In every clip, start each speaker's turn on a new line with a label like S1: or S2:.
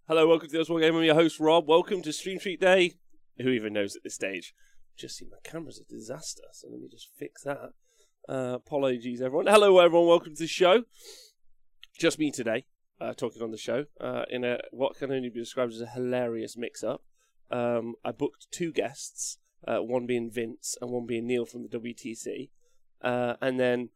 S1: Hello, welcome to the Oswald Game. I'm your host, Rob. Welcome to Stream Street Day. Who even knows at this stage? Just see my camera's a disaster, so let me just fix that. Apologies, everyone. Hello, everyone. Welcome to the show. Just me today, talking on the show, in what can only be described as a hilarious mix-up. I booked two guests, one being Vince and one being Neil from the WTC. And then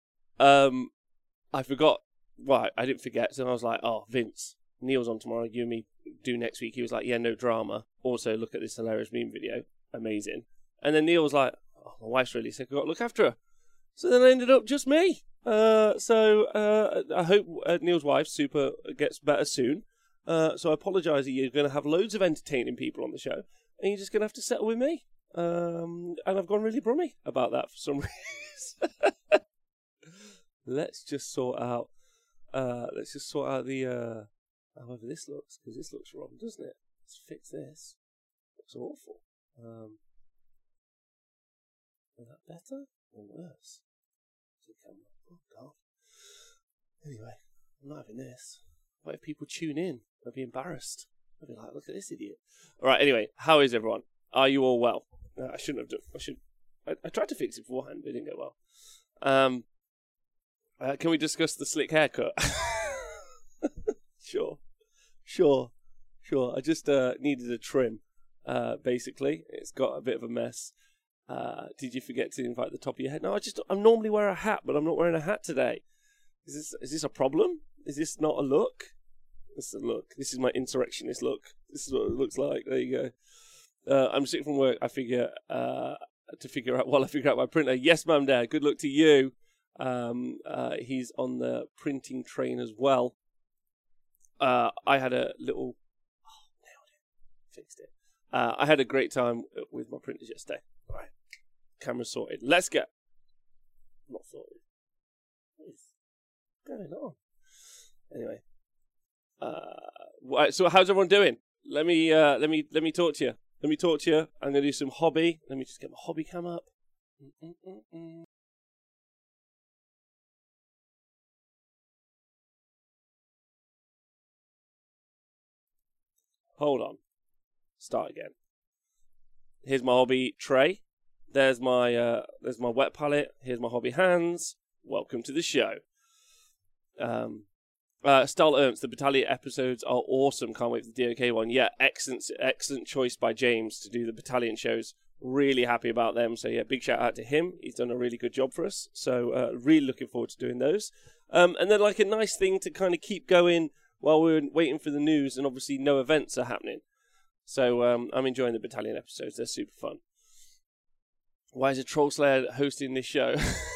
S1: I forgot. Well, I didn't forget, so I was like, oh, Vince, Neil's on tomorrow, you and me do next week. He was like, yeah, no drama. Also, look at this hilarious meme video. Amazing. And then Neil was like, oh, my wife's really sick, I've got to look after her. So then I ended up just me. So I hope Neil's wife, Super, gets better soon. So I apologise that you're going to have loads of entertaining people on the show, and you're just going to have to settle with me. And I've gone really brummy about that for some reason. Let's just sort out the however this looks, because this looks wrong, doesn't it? Let's fix this. Looks awful. Is that better or worse? Oh god. Anyway, I'm not having this. What if people tune in? They'll be embarrassed. They'll be like, look at this idiot. Alright, anyway, how is everyone? Are you all well? I shouldn't have done. I tried to fix it beforehand, but it didn't go well. Can we discuss the slick haircut? Sure. I just needed a trim, basically. It's got a bit of a mess. Did you forget to invite the top of your head? No, I normally wear a hat, but I'm not wearing a hat today. Is this a problem? Is this not a look? This is a look. This is my insurrectionist look. This is what it looks like. There you go. I'm sick from work. I figure to figure out while I figure out my printer. Yes, ma'am, dad. Good luck to you. He's on the printing train as well. I had a little... Oh, nailed it. Fixed it. I had a great time with my printers yesterday. All right. Camera sorted. Let's get... Not sorted. What is going on? Anyway. So how's everyone doing? Let me talk to you. I'm going to do some hobby. Let me just get my hobby cam up. Hold on. Start again. Here's my hobby tray. There's my wet palette. Here's my hobby hands. Welcome to the show. Style Ernst, the Battalion episodes are awesome. Can't wait for the DOK one. Yeah, excellent choice by James to do the Battalion shows. Really happy about them. So yeah, big shout out to him. He's done a really good job for us. So really looking forward to doing those. And then like a nice thing to kind of keep going while we're waiting for the news, and obviously no events are happening. So I'm enjoying the Battalion episodes. They're super fun. Why is a Troll Slayer hosting this show?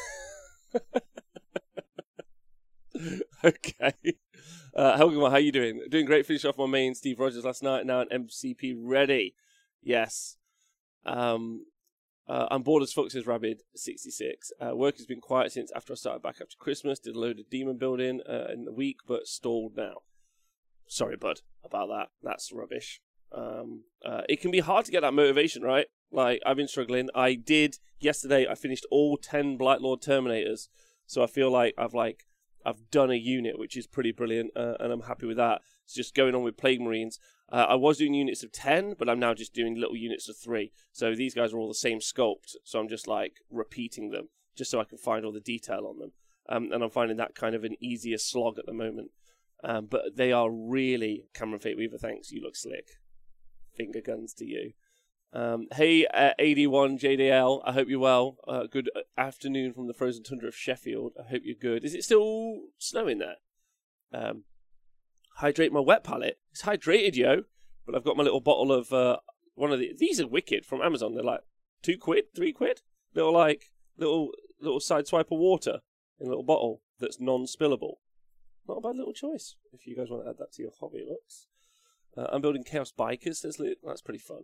S1: Okay. Helga, how you doing? Doing great. Finished off my main Steve Rogers last night. Now an MCP ready. Yes. I'm bored as fuck, says Rabid66. Work has been quiet since after I started back after Christmas. Did a load of demon building in the week, but stalled now. Sorry, bud, about that. That's rubbish. It can be hard to get that motivation, right? Like, I've been struggling. Yesterday, I finished all 10 Blight Lord Terminators. So I feel like I've done a unit, which is pretty brilliant, and I'm happy with that. It's just going on with Plague Marines. I was doing units of 10, but I'm now just doing little units of 3. So these guys are all the same sculpt, so I'm just like repeating them, just so I can find all the detail on them. And I'm finding that kind of an easier slog at the moment. But they are really... Cameron Fate Weaver, thanks, you look slick. Finger guns to you. Hey, 81 JDL, I hope you're well. Good afternoon from the frozen tundra of Sheffield. I hope you're good. Is it still snowing there? Hydrate my wet palette. It's hydrated, yo. But I've got my little bottle of one of these are wicked from Amazon. They're like £2, £3. Little side swipe of water in a little bottle that's non-spillable. Not a bad little choice if you guys want to add that to your hobby. Looks. I'm building Chaos Bikers. That's pretty fun.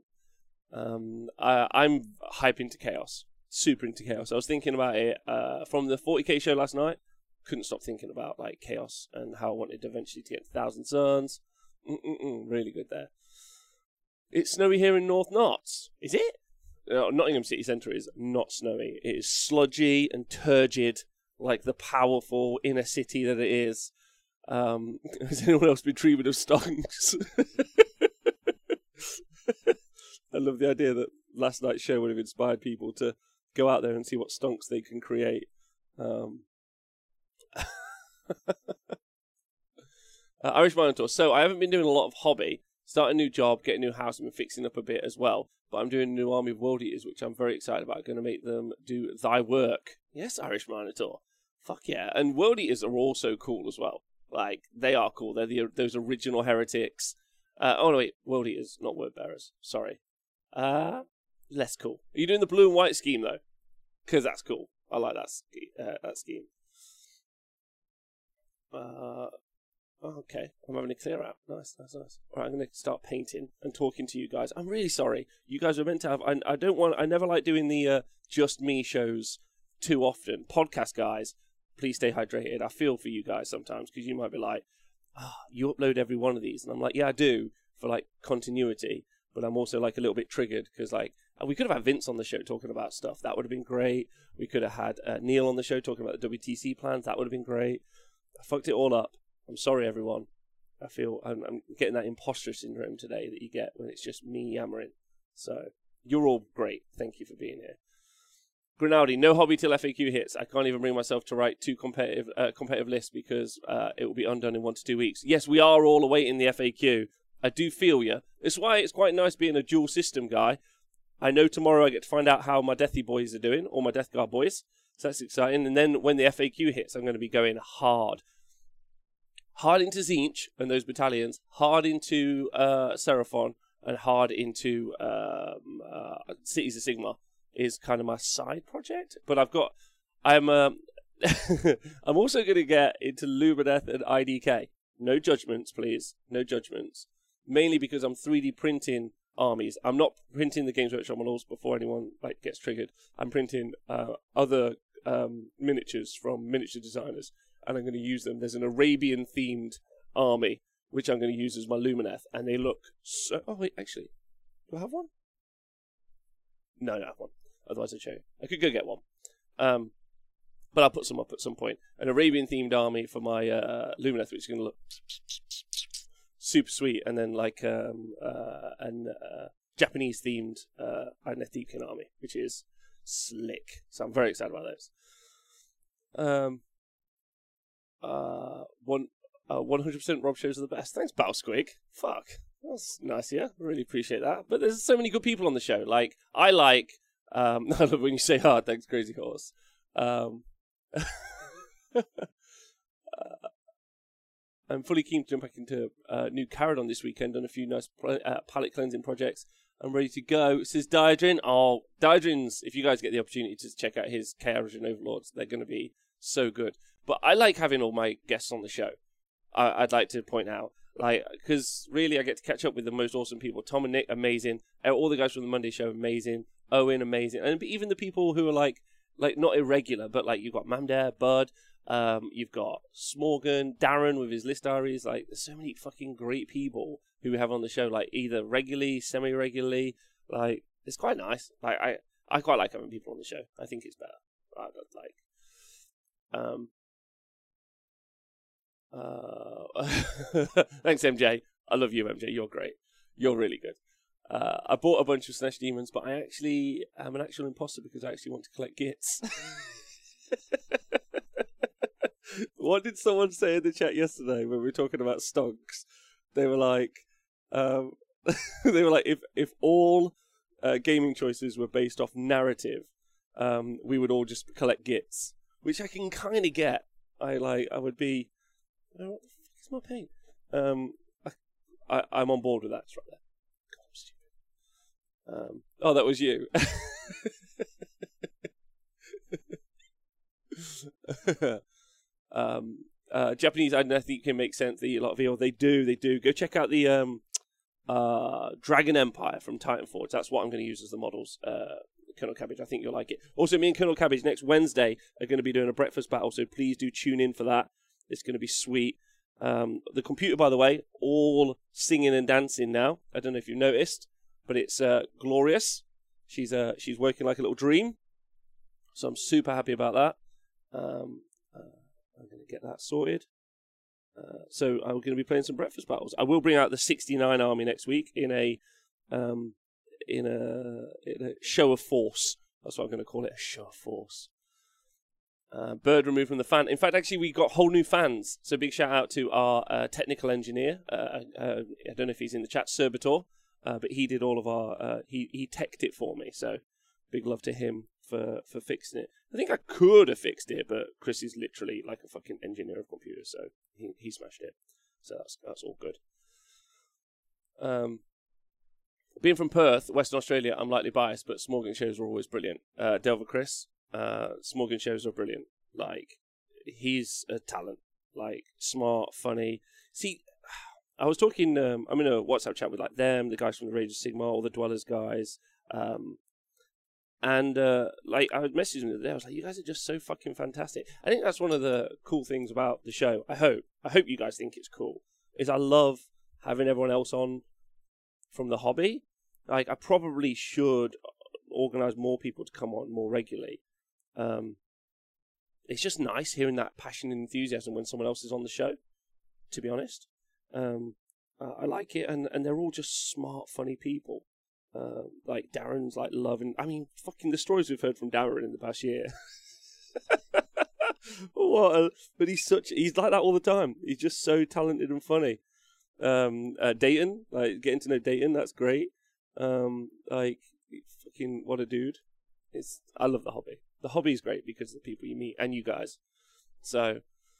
S1: I'm hype into Chaos. Super into Chaos. I was thinking about it from the 40k show last night. Couldn't stop thinking about like Chaos and how I wanted eventually to get 1,000 Suns. Really good there. It's snowy here in North Notts. Is it? Nottingham City Centre is not snowy. It is sludgy and turgid, like the powerful inner city that it is. Has anyone else been dreaming of stonks? I love the idea that last night's show would have inspired people to go out there and see what stonks they can create. Irish Minotaur. So I haven't been doing a lot of hobby. Starting a new job, getting a new house, and been fixing up a bit as well. But I'm doing a new army of World Eaters, which I'm very excited about. I'm going to make them do thy work. Yes, Irish Minotaur. Fuck yeah. And World Eaters are also cool as well. Like, they are cool. They're those original heretics. Oh, no, wait. World Eaters, not Word Bearers. Sorry. Less cool. Are you doing the blue and white scheme, though? Because that's cool. I like that scheme. Okay, I'm having a clear out. Nice. Alright, I'm going to start painting and talking to you guys. I'm really sorry. You guys were meant to have... I never like doing the just me shows too often. Podcast guys, please stay hydrated. I feel for you guys sometimes, because you might be like, you upload every one of these. And I'm like, yeah, I do, for like continuity. But I'm also like a little bit triggered, because like, we could have had Vince on the show talking about stuff. That would have been great. We could have had Neil on the show talking about the WTC plans. That would have been great. I fucked it all up. I'm sorry, everyone. I feel I'm getting that imposter syndrome today that you get when it's just me yammering. So, you're all great. Thank you for being here. Grinaldi, no hobby till FAQ hits. I can't even bring myself to write two competitive lists because it will be undone in 1 to 2 weeks. Yes, we are all awaiting the FAQ. I do feel you. It's why it's quite nice being a dual system guy. I know tomorrow I get to find out how my Deathy boys are doing, or my Death Guard boys. So that's exciting. And then when the FAQ hits, I'm going to be going hard. Hard into Tzeentch and those battalions, hard into Seraphon, and hard into Cities of Sigmar is kind of my side project. But I'm I'm also going to get into Lumineth and IDK. No judgments, please. No judgments. Mainly because I'm 3D printing armies. I'm not printing the Games Workshop models before anyone gets triggered. I'm printing other miniatures from miniature designers, and I'm going to use them. There's an Arabian-themed army, which I'm going to use as my Lumineth, and they look so... Oh, wait, actually. Do I have one? No, I don't have one. Otherwise I'd show you. I could go get one. But I'll put some up at some point. An Arabian-themed army for my Lumineth, which is going to look super sweet, and then an Japanese-themed Idoneth Deepkin army, which is slick. So I'm very excited about those. 100% Rob shows are the best. Thanks, Balsquig. Fuck. That's nice, yeah. I really appreciate that. But there's so many good people on the show. I love when you say hard. Thanks, Crazy Horse. I'm fully keen to jump back into new Caradon this weekend on a few nice palette cleansing projects. I'm ready to go, says Diadrin. Oh, Diadrin's, if you guys get the opportunity to check out his Chaosian Overlords, they're going to be so good. But I like having all my guests on the show. I'd like to point out. Because really I get to catch up with the most awesome people. Tom and Nick, amazing. All the guys from the Monday show, amazing. Owen, amazing. And even the people who are not irregular, but you've got Mamdare, Bud, you've got Smorgan, Darren with his list diaries. There's so many fucking great people who we have on the show, either regularly, semi-regularly. It's quite nice. I quite like having people on the show. I think it's better. Thanks, MJ. I love you, MJ. You're great. You're really good. I bought a bunch of Slash Demons, but I actually am an actual imposter because I actually want to collect gits. What did someone say in the chat yesterday when we were talking about stonks? They were like, if all gaming choices were based off narrative, we would all just collect gits, which I can kind of get. I would be, what the fuck is my paint? I'm on board with that. It's right there. God, I'm stupid. Oh, that was you. Japanese, I don't think can make sense. They eat a lot of eel. They do. Go check out the Dragon Empire from Titan Forge. That's what I'm going to use as the models. Colonel Cabbage, I think you'll like it. Also, me and Colonel Cabbage next Wednesday are going to be doing a breakfast battle, so please do tune in for that. It's going to be sweet. The computer, by the way, all singing and dancing now. I don't know if you've noticed, but it's glorious. She's working like a little dream, so I'm super happy about that. I'm going to get that sorted. So I'm going to be playing some breakfast battles. I will bring out the 69 army next week in a show of force. That's what I'm going to call it, a show of force. Bird removed from the fan. In fact, actually, we got whole new fans. So big shout out to our technical engineer. I don't know if he's in the chat, Serbator, but he did all of our. He teched it for me. So big love to him for fixing it. I think I could have fixed it, but Chris is literally like a fucking engineer of computers, so he smashed it. So that's all good. Being from Perth, Western Australia, I'm lightly biased, but Smorgan shows are always brilliant. Delver Chris. Smorgan shows are brilliant. Like, he's a talent. Like, smart, funny. See, I was talking, I'm in a WhatsApp chat with, like, them, the guys from the Rage of Sigmar, all the Dwellers guys, and, like, I would message them the other day, I was like, you guys are just so fucking fantastic. I think that's one of the cool things about the show. I hope you guys think it's cool, is I love having everyone else on from the hobby. Like, I probably should organise more people to come on more regularly. It's just nice hearing that passion and enthusiasm when someone else is on the show, to be honest. I like it, and they're all just smart, funny people. Like Darren's like loving. I mean, fucking the stories we've heard from Darren in the past year. But he's like that all the time. He's just so talented and funny. Dayton, like getting to know Dayton, that's great. Like fucking what a dude. I love the hobby. The hobby is great because of the people you meet and you guys. So,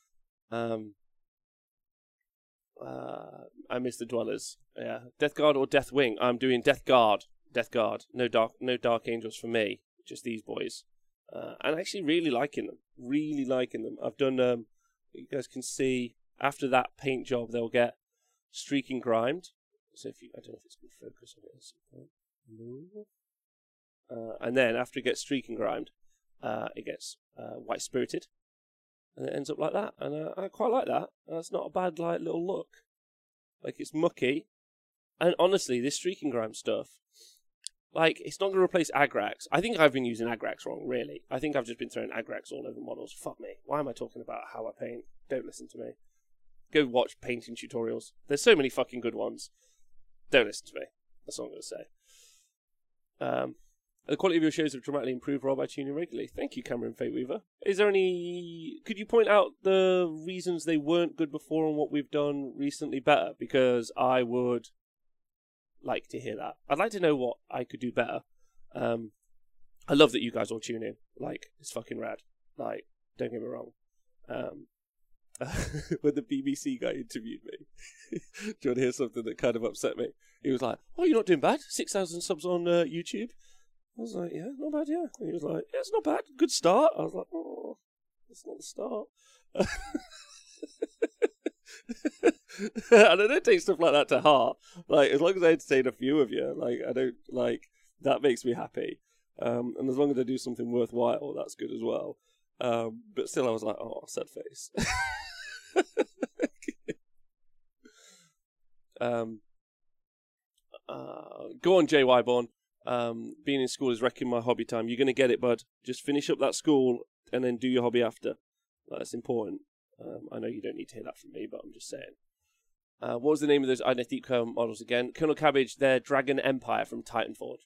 S1: I miss the Dwellers. Yeah, Death Guard or Death Wing. I'm doing Death Guard. Death Guard. No Dark Angels for me. Just these boys. And actually really liking them. Really liking them. I've done. You guys can see after that paint job, they'll get Streaking Grimed. So I don't know if it's going to focus on it at some point. No. And then after it gets Streaking Grimed, it gets White Spirited. And it ends up like that. And I quite like that. That's not a bad little look. Like, it's mucky. And honestly, this Streaking Grime stuff, like, it's not going to replace Agrax. I think I've been using Agrax wrong, really. I think I've just been throwing Agrax all over models. Fuck me. Why am I talking about how I paint? Don't listen to me. Go watch painting tutorials. There's so many fucking good ones. Don't listen to me. That's all I'm going to say. The quality of your shows have dramatically improved, Rob. I tune in regularly. Thank you, Cameron Fateweaver. Is there any... Could you point out the reasons they weren't good before and what we've done recently better? Because I would like to hear that. I'd like to know what I could do better. I love that you guys all tune in. Like, it's fucking rad. Like, don't get me wrong. When the BBC guy interviewed me, do you want to hear something that kind of upset me? He was like, "Oh, you're not doing bad. 6,000 subs on YouTube." I was like, "Yeah, not bad, yeah." And he was like, "Yeah, it's not bad. Good start." I was like, "Oh, that's not the start." And I don't take stuff like that to heart. Like, as long as I entertain a few of you, like, I don't, like, that makes me happy. And as long as I do something worthwhile, that's good as well. But still, I was like, "Oh, sad face." Go on, Jay Wyborn. Being in school is wrecking my hobby time. You're going to get it, bud. Just finish up that school and then do your hobby after. That's important. I know you don't need to hear that from me, but I'm just saying. What was the name of those Idoneth Deepcore models again? Colonel Cabbage, they're Dragon Empire from Titanforge.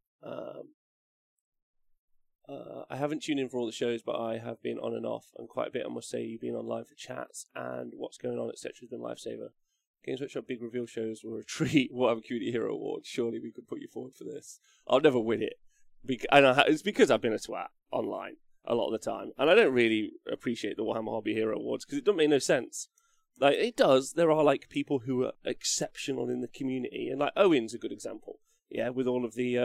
S1: I haven't tuned in for all the shows, but I have been on and off, and quite a bit, I must say. You've been online for chats, and what's going on, etc. has been lifesaver. Games Workshop big reveal shows were a treat. Whatever Community Hero Award. Surely we could put you forward for this. I'll never win it. It's because I've been a twat online a lot of the time, and I don't really appreciate the Warhammer Hobby Hero Awards because it doesn't make no sense. Like, it does. There are, like, people who are exceptional in the community, and, like, Owen's a good example. Yeah, with all of the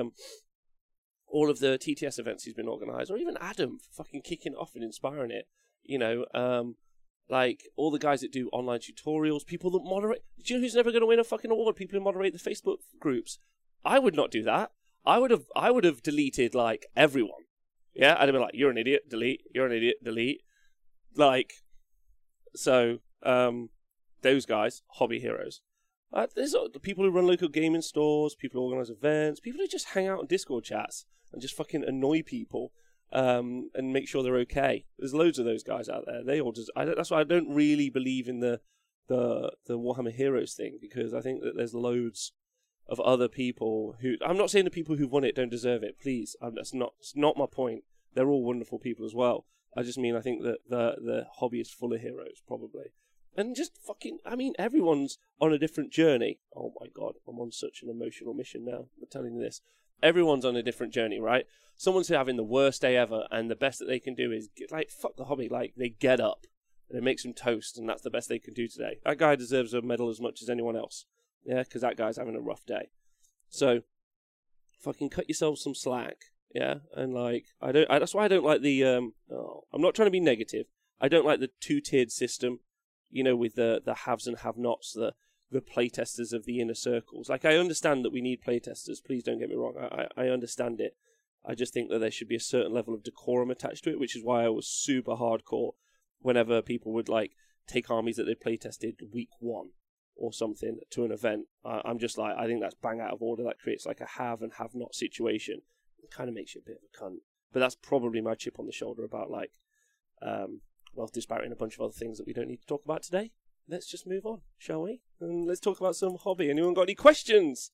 S1: TTS events he's been organised, or even Adam fucking kicking it off and inspiring it. You know, like, all the guys that do online tutorials, people that moderate. Do you know who's never going to win a fucking award? People who moderate the Facebook groups. I would not do that. I would have deleted, like, everyone. Yeah, I'd have been like, "You're an idiot, delete. You're an idiot, delete." Like, so, those guys, hobby heroes. There's people who run local gaming stores, people who organise events, people who just hang out in Discord chats and just fucking annoy people and make sure they're okay. There's loads of those guys out there. They all just. That's why I don't really believe in the the Warhammer Heroes thing, because I think that there's loads of other people who, I'm not saying the people who've won it don't deserve it, please. It's not my point. They're all wonderful people as well. I just mean I think that the hobby is full of heroes, probably. And just fucking, I mean, everyone's on a different journey. Oh my god, I'm on such an emotional mission now. I'm telling you this. Everyone's on a different journey, right? Someone's having the worst day ever, and the best that they can do is, like, fuck the hobby. Like, they get up, and they make some toast, and that's the best they can do today. That guy deserves a medal as much as anyone else. Yeah, because that guy's having a rough day. So, fucking cut yourself some slack. Yeah, and like, that's why I don't like the, I'm not trying to be negative. I don't like the two-tiered system, you know, with the haves and have-nots, the playtesters of the inner circles. Like, I understand that we need playtesters, please don't get me wrong, I understand it. I just think that there should be a certain level of decorum attached to it, which is why I was super hardcore whenever people would, like, take armies that they playtested week 1 or something to an event. I'm just like, I think that's bang out of order. That creates, like, a have and have-not situation. It kind of makes you a bit of a cunt. But that's probably my chip on the shoulder about, like, wealth disparity and a bunch of other things that we don't need to talk about today. Let's just move on, shall we? And let's talk about some hobby. Anyone got any questions?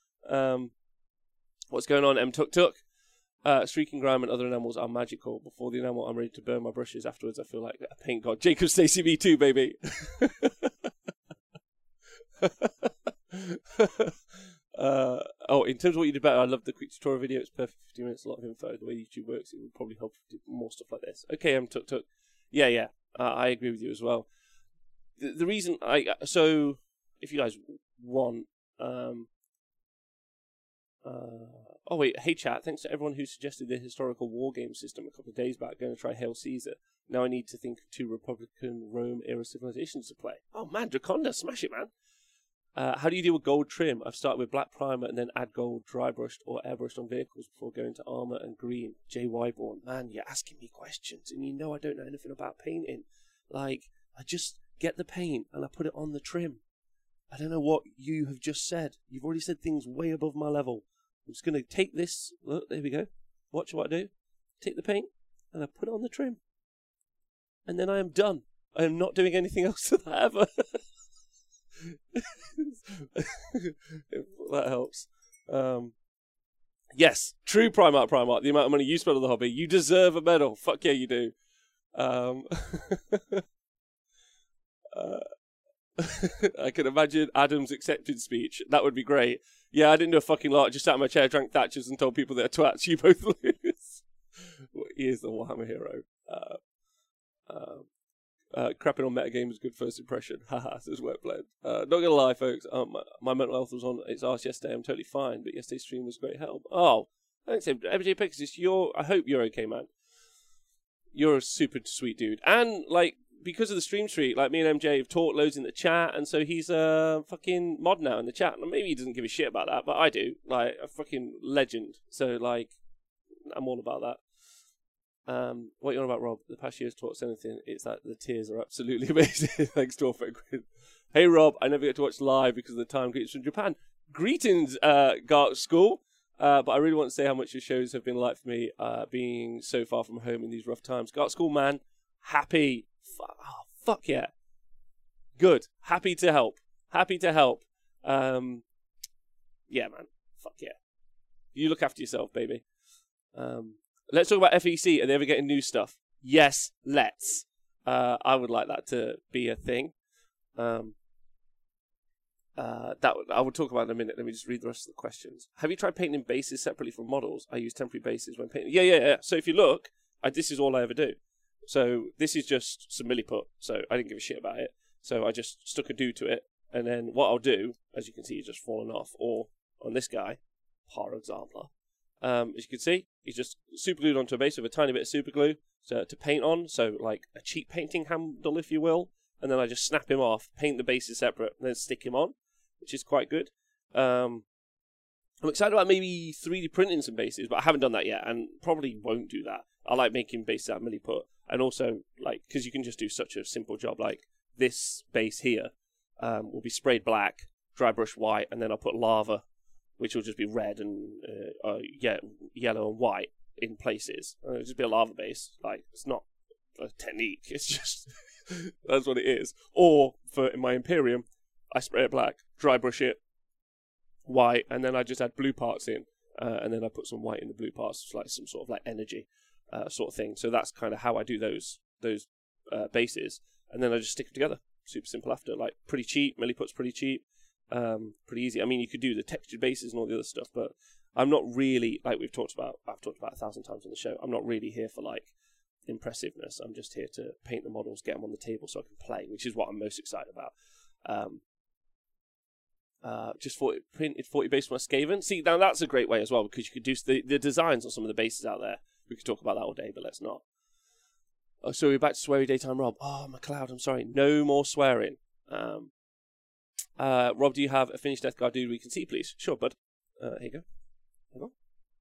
S1: What's going on, M Tuk Tuk? Streaking grime and other enamels are magical. Before the enamel, I'm ready to burn my brushes. Afterwards, I feel like a paint god. Jacob Stacey, me too, baby. In terms of what you did better, I love the quick tutorial video. It's perfect, 15 minutes, a lot of info. The way YouTube works, it would probably help do more stuff like this. Okay, M Tuk Tuk. Yeah. I agree with you as well. The reason so if you guys want, hey chat, thanks to everyone who suggested the historical war game system a couple of days back. Going to try Hail Caesar. Now I need to think of 2 Republican Rome era civilizations to play. Oh man, Draconda, smash it, man. How do you deal with gold trim? I've started with black primer and then add gold dry brushed or airbrushed on vehicles before going to armor and green. J. Wyborn, man, you're asking me questions and you know I don't know anything about painting. Like, I just get the paint and I put it on the trim. I don't know what you have just said. You've already said things way above my level. I'm just going to take this. Look, there we go. Watch what I do. Take the paint and I put it on the trim. And then I am done. I am not doing anything else to that ever. That helps. Yes, true Primark. The amount of money you spend on the hobby, you deserve a medal. Fuck yeah, you do. I can imagine Adam's acceptance speech. That would be great. Yeah, I didn't do a fucking lot. I just sat in my chair, drank Thatchers, and told people they're twats. You both lose. He is the Warhammer hero. Crapping on metagame was good first impression. Haha, says Wetblend. Not gonna lie, folks. My mental health was on its arse yesterday. I'm totally fine, but yesterday's stream was great help. Oh, thanks, MJ Pegasus. I hope you're okay, man. You're a super sweet dude, and like, because of the stream streak, like, me and MJ have talked loads in the chat, and so he's a fucking mod now in the chat. And maybe he doesn't give a shit about that, but I do. Like, a fucking legend. So, like, I'm all about that. What you on about, Rob? The past year's taught us anything. It's that the tiers are absolutely amazing. Thanks to Orphan. Hey, Rob, I never get to watch live because of the time greetings from Japan. Greetings, Gark School. But I really want to say how much your shows have been like for me, being so far from home in these rough times. Gark School, man, happy. Fuck yeah. Good. Happy to help. Yeah, man. Fuck yeah. You look after yourself, baby. Let's talk about FEC. Are they ever getting new stuff? Yes, let's. I would like that to be a thing. That I will talk about in a minute. Let me just read the rest of the questions. Have you tried painting bases separately from models? I use temporary bases when painting. Yeah. So if you look, this is all I ever do. So this is just some milliput. So I didn't give a shit about it. So I just stuck a do to it. And then what I'll do, as you can see, is just fallen off. Or on this guy, par example. As you can see, he's just super glued onto a base with a tiny bit of super glue to paint on. So like a cheap painting handle, if you will. And then I just snap him off, paint the bases separate, and then stick him on, which is quite good. I'm excited about maybe 3D printing some bases, but I haven't done that yet, and probably won't do that. I like making bases out of milliput, and also, like, because you can just do such a simple job, like this base here will be sprayed black, dry brush white, and then I'll put lava, which will just be red and yellow and white in places. It'll just be a lava base. Like, it's not a technique, it's just That's what it is. Or, in my Imperium, I spray it black, dry brush it, white, and then I just add blue parts in. And then I put some white in the blue parts, like some sort of like energy sort of thing. So that's kind of how I do those bases. And then I just stick them together. Super simple after. Like, pretty cheap. Milliput's pretty cheap. Pretty easy. I mean, you could do the textured bases and all the other stuff, but I'm not really, like I've talked about 1,000 times on the show, I'm not really here for like impressiveness. I'm just here to paint the models, get them on the table so I can play, which is what I'm most excited about. Just printed 40 base from my Skaven. See, now that's a great way as well, because you could do the designs on some of the bases out there. We could talk about that all day, but let's not. Oh, so we're back to sweary daytime, Rob. Oh, McLeod, I'm sorry. No more swearing. Rob, do you have a finished Death Guard dude we can see, please? Sure, bud. Here you go. Hang on.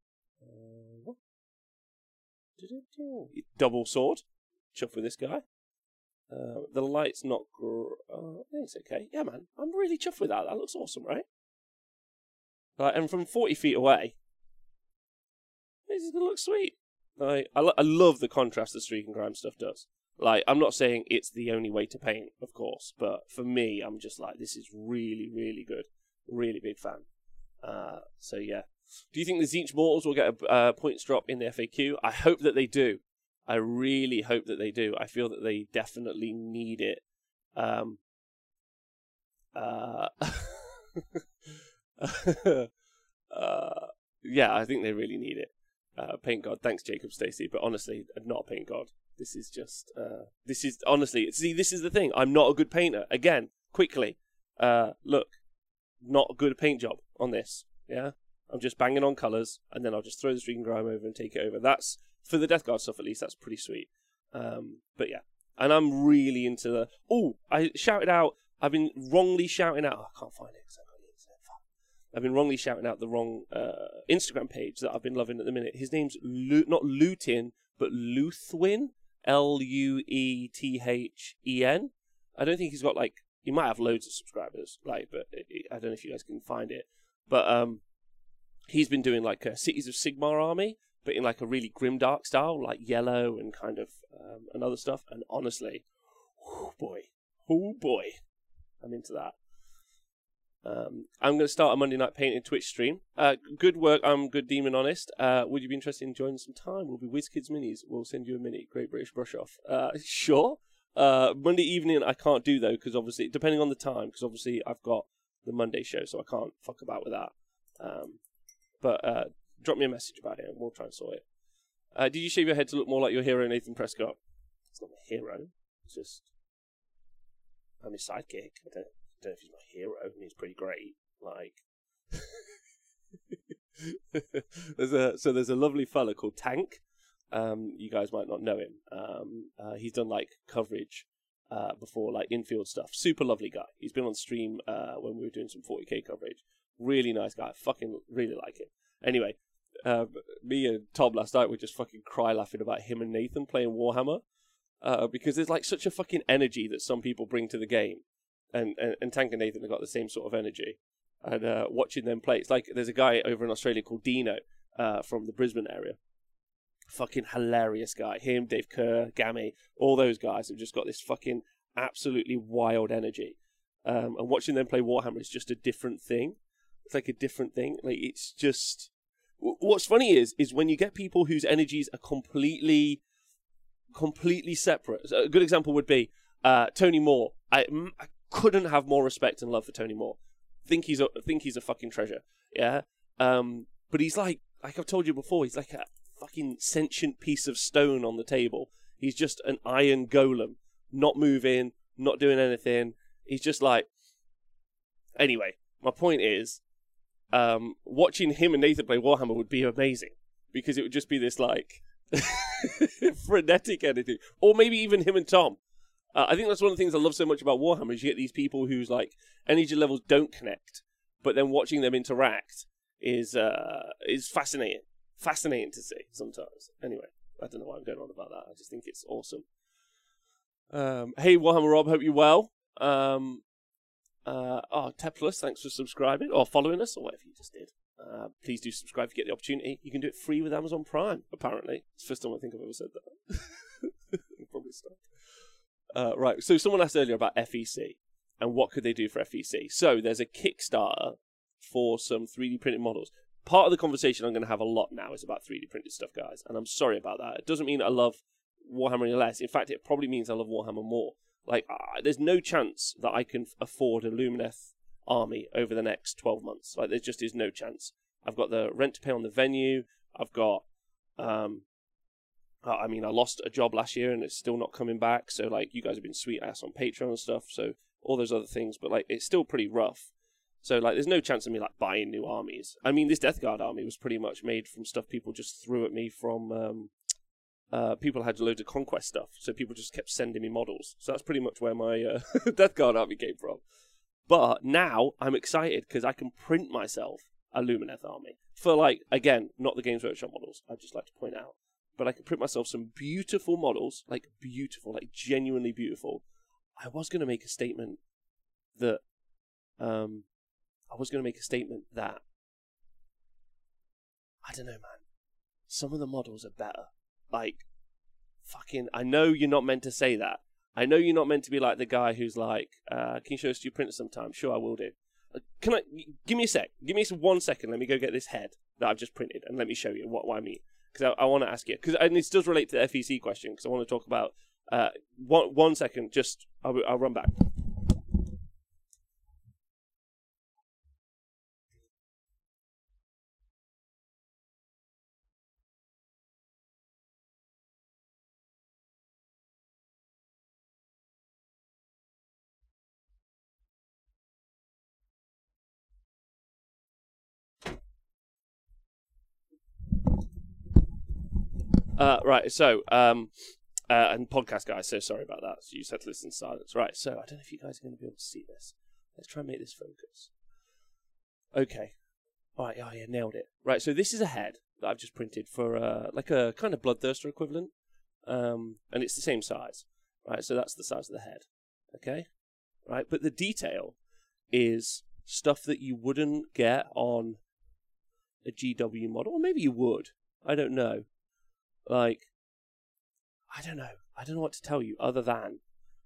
S1: Double sword. Chuff with this guy. The light's not... it's okay. Yeah, man. I'm really chuffed with that. That looks awesome, right? And from 40 feet away, this is going to look sweet. I love the contrast the Streak and Grime stuff does. Like, I'm not saying it's the only way to paint, of course, but for me, I'm just like, this is really, really good. Really big fan. So, yeah. Do you think the Tzeentch Mortals will get a points drop in the FAQ? I hope that they do. I really hope that they do. I feel that they definitely need it. Yeah, I think they really need it. Paint God. Thanks, Jacob Stacey. But honestly, not a Paint God. This is just... this is... Honestly, see, this is the thing. I'm not a good painter. Again, quickly. Look. Not a good paint job on this. Yeah? I'm just banging on colours, and then I'll just throw the Streak and Grime over and take it over. That's... For the Death Guard stuff, at least, that's pretty sweet. But yeah. And I'm really into the... Oh, I shouted out... I've been wrongly shouting out... Oh, I can't find it. I've been wrongly shouting out the wrong Instagram page that I've been loving at the minute. His name's not Lutin, but Luthwin. Luethen. I don't think he's got, like... He might have loads of subscribers, like, but I don't know if you guys can find it. But he's been doing, like, a Cities of Sigmar army, but in, like, a really grimdark style, like yellow and kind of and other stuff. And honestly, oh boy, I'm into that. I'm going to start a Monday Night Painting Twitch stream. Good work, I'm Good Demon Honest. Would you be interested in joining some time? We'll be WizKids Minis. We'll send you a mini. Great British Brush Off. Sure. Monday evening I can't do, though, because obviously, depending on the time, because obviously I've got the Monday show, so I can't fuck about with that. But drop me a message about it and we'll try and sort it. Did you shave your head to look more like your hero, Nathan Prescott? It's not my hero. It's just... I'm his sidekick. I don't know if he's my hero. I mean, he's pretty great. Like... there's a lovely fella called Tank. You guys might not know him. He's done, like, coverage before, like, infield stuff. Super lovely guy. He's been on stream when we were doing some 40k coverage. Really nice guy. Fucking really like him. Anyway, me and Tom last night were just fucking cry laughing about him and Nathan playing Warhammer. Because there's, like, such a fucking energy that some people bring to the game. And Tank and Nathan have got the same sort of energy. And watching them play, it's like there's a guy over in Australia called Dino from the Brisbane area. Fucking hilarious guy. Him, Dave Kerr, Gammy, all those guys have just got this fucking absolutely wild energy. And watching them play Warhammer is just a different thing. It's like a different thing. Like, it's just... What's funny is when you get people whose energies are completely separate. So a good example would be Tony Moore. I couldn't have more respect and love for Tony Moore. Think he's a fucking treasure. Yeah. But he's like I've told you before, he's like a fucking sentient piece of stone on the table. He's just an iron golem, not moving, not doing anything. He's just like... Anyway, my point is, watching him and Nathan play Warhammer would be amazing, because it would just be this, like, frenetic energy. Or maybe even him and Tom. I think that's one of the things I love so much about Warhammer, is you get these people whose, like, energy levels don't connect, but then watching them interact is fascinating. Fascinating to see sometimes. Anyway, I don't know why I'm going on about that. I just think it's awesome. Hey, Warhammer Rob, hope you're well. Teplus, thanks for subscribing or following us or whatever you just did. Please do subscribe if you get the opportunity. You can do it free with Amazon Prime, apparently. It's the first time I think I've ever said that. Probably stop. Right, so someone asked earlier about FEC and what could they do for FEC. So there's a Kickstarter for some 3D printed models. Part of the conversation I'm going to have a lot now is about 3D printed stuff, guys, and I'm sorry about that. It doesn't mean I love Warhammer any less. In fact, it probably means I love Warhammer more. Like, there's no chance that I can afford a Lumineth army over the next 12 months. Like, there just is no chance. I've got the rent to pay on the venue. I've got, I lost a job last year and it's still not coming back. So, like, you guys have been sweet ass on Patreon and stuff. So, all those other things. But, like, it's still pretty rough. So, like, there's no chance of me, like, buying new armies. I mean, this Death Guard army was pretty much made from stuff people just threw at me from, people had loads of Conquest stuff. So people just kept sending me models. So that's pretty much where my Death Guard army came from. But now I'm excited because I can print myself a Lumineth army. For, like, again, not the Games Workshop models, I'd just like to point out. But I can print myself some beautiful models, like beautiful, like genuinely beautiful. I was going to make a statement that, I don't know, man. Some of the models are better. Like, fucking, I know you're not meant to say that. I know you're not meant to be like the guy who's like, can you show us your printer sometime? Sure, I will do. Give me a sec. Give me 1 second. Let me go get this head that I've just printed and let me show you what I mean. Because I want to ask you. And this does relate to the FEC question because I want to talk about, 1 second, just, I'll run back. Right, so, and podcast guys, so sorry about that. So you just had to listen in silence. Right, so I don't know if you guys are going to be able to see this. Let's try and make this focus. Okay. Alright, oh yeah, nailed it. Right, so this is a head that I've just printed for, like a kind of Bloodthirster equivalent. And it's the same size. Right, so that's the size of the head. Okay? Right, but the detail is stuff that you wouldn't get on a GW model. Or maybe you would. I don't know. Like, I don't know. I don't know what to tell you other than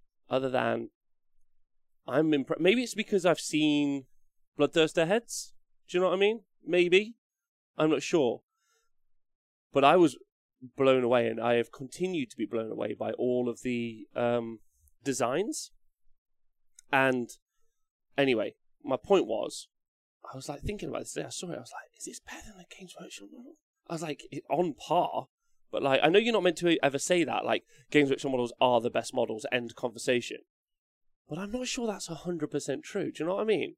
S1: I'm impressed. Maybe it's because I've seen Bloodthirster heads. Do you know what I mean? Maybe. I'm not sure. But I was blown away, and I have continued to be blown away by all of the designs. And anyway, my point was, I was like thinking about this today. I saw it. I was like, is this better than the Games Workshop model? I was like, on par. But, like, I know you're not meant to ever say that. Like, Games Workshop models are the best models, end conversation. But I'm not sure that's 100% true. Do you know what I mean?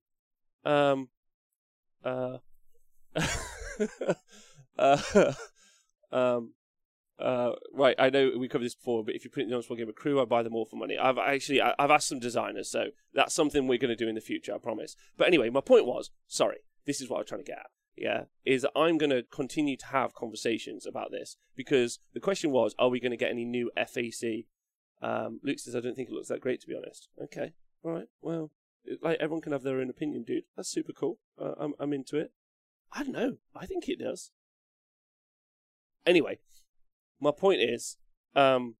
S1: Right, I know we covered this before, but if you print the on-spot game of Crew, I buy them all for money. I've asked some designers, so that's something we're going to do in the future, I promise. But anyway, my point was, sorry, this is what I was trying to get at. Yeah, is I'm going to continue to have conversations about this because the question was, are we going to get any new FAC? Luke says, I don't think it looks that great, to be honest. Okay, all right, well, like everyone can have their own opinion, dude. That's super cool. I'm into it. I don't know. I think it does. Anyway, my point is, when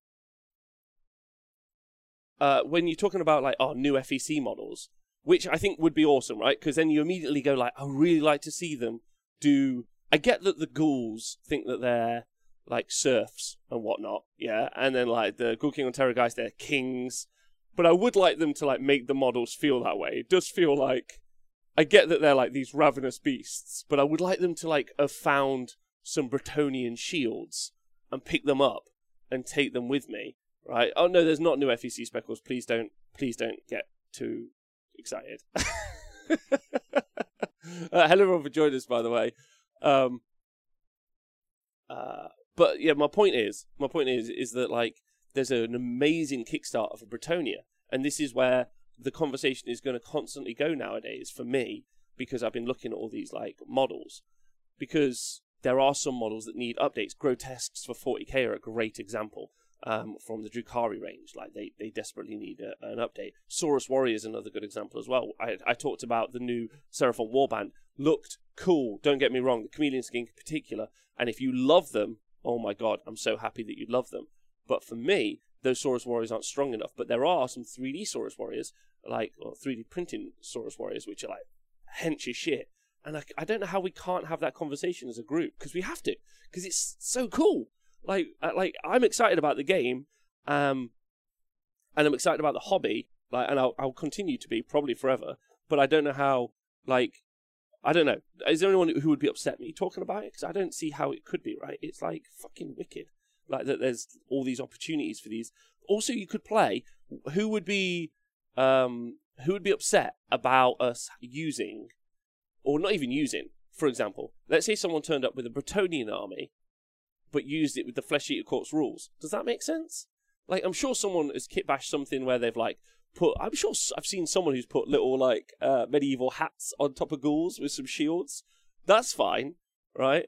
S1: you're talking about like, new FEC models, which I think would be awesome, right? Because then you immediately go like, I really like to see them do... I get that the ghouls think that they're like serfs and whatnot, yeah? And then like the Ghoul King on Terrorgeist, they're kings. But I would like them to like make the models feel that way. It does feel like... I get that they're like these ravenous beasts, but I would like them to like have found some Bretonnian shields and pick them up and take them with me, right? Oh no, there's not new FEC speckles. Please don't get too excited. Hello everyone for joining us, by the way. But yeah, my point is that like there's an amazing Kickstarter for Bretonnia, and this is where the conversation is going to constantly go nowadays for me, because I've been looking at all these like models, because there are some models that need updates. Grotesques for 40k are a great example. From the Drukhari range, like they desperately need an update. Saurus Warrior is another good example as well. I talked about the new Seraphon Warband. Looked cool, don't get me wrong, the Chameleon Skin in particular, and if you love them, oh my god, I'm so happy that you love them. But for me, those Saurus Warriors aren't strong enough. But there are some 3D Saurus Warriors, or 3D printing Saurus Warriors, which are hench as shit. And I don't know how we can't have that conversation as a group, because we have to, because it's so cool. I'm excited about the game, and I'm excited about the hobby, and I'll continue to be probably forever. But I don't know how, I don't know. Is there anyone who would be upset me talking about it? Because I don't see how it could be, right? It's fucking wicked. That there's all these opportunities for these. Also, you could play. Who would be upset about us using, or not even using? For example, let's say someone turned up with a Bretonnian army, but used it with the Flesh Eater Corps rules. Does that make sense? I'm sure someone has kitbashed something where they've I'm sure I've seen someone who's put little medieval hats on top of ghouls with some shields. That's fine, right?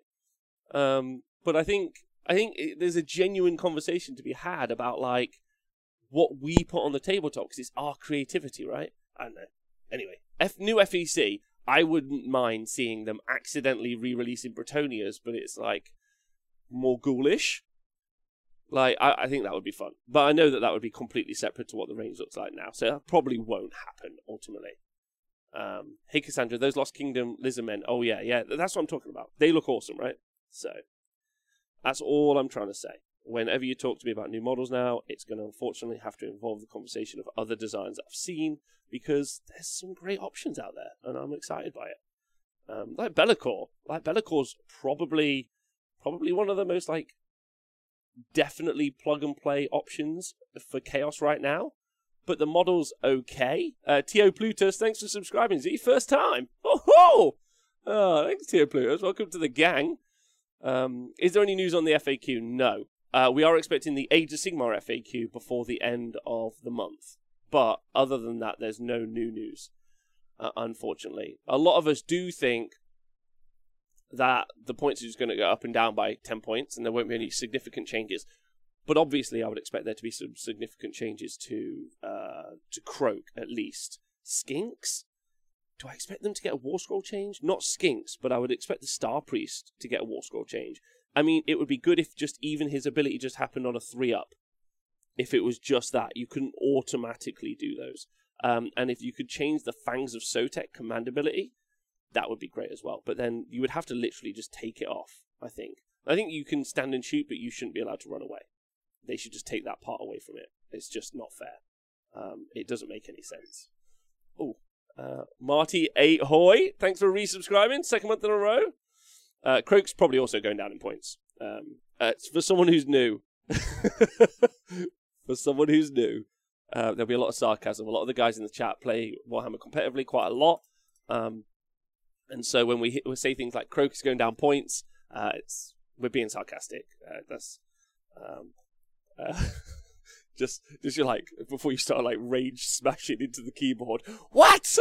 S1: But I think there's a genuine conversation to be had about what we put on the tabletop, because it's our creativity, right? I don't know. Anyway, new FEC. I wouldn't mind seeing them accidentally re-releasing Bretonnias, but it's more ghoulish. I think that would be fun. But I know that would be completely separate to what the range looks like now, so that probably won't happen, ultimately. Hey, Cassandra, those Lost Kingdom Lizardmen. Oh, yeah, that's what I'm talking about. They look awesome, right? So, that's all I'm trying to say. Whenever you talk to me about new models now, it's going to unfortunately have to involve the conversation of other designs that I've seen, because there's some great options out there, and I'm excited by it. Like Be'lakor. Be'lakor's probably one of the most, definitely plug-and-play options for Chaos right now. But the model's okay. Tio Plutus, thanks for subscribing. Is it your first time? Oh, thanks, Tio Plutus. Welcome to the gang. Is there any news on the FAQ? No. We are expecting the Age of Sigmar FAQ before the end of the month. But other than that, there's no new news, unfortunately. A lot of us do think that the points are just going to go up and down by 10 points, and there won't be any significant changes. But obviously, I would expect there to be some significant changes to Kroak, at least. Skinks? Do I expect them to get a War Scroll change? Not Skinks, but I would expect the Star Priest to get a War Scroll change. I mean, it would be good if just even his ability just happened on a 3-up. If it was just that, you couldn't automatically do those. And if you could change the Fangs of Sotek command ability, that would be great as well. But then you would have to literally just take it off, I think. I think you can stand and shoot, but you shouldn't be allowed to run away. They should just take that part away from it. It's just not fair. It doesn't make any sense. Oh, Marty 8 Hoy, thanks for resubscribing. Second month in a row. Kroak's probably also going down in points. It's for someone who's new. For someone who's new, there'll be a lot of sarcasm. A lot of the guys in the chat play Warhammer competitively quite a lot. And so when we say things like Kroak is going down points, we're being sarcastic. That's just you're before you start rage smashing into the keyboard. What?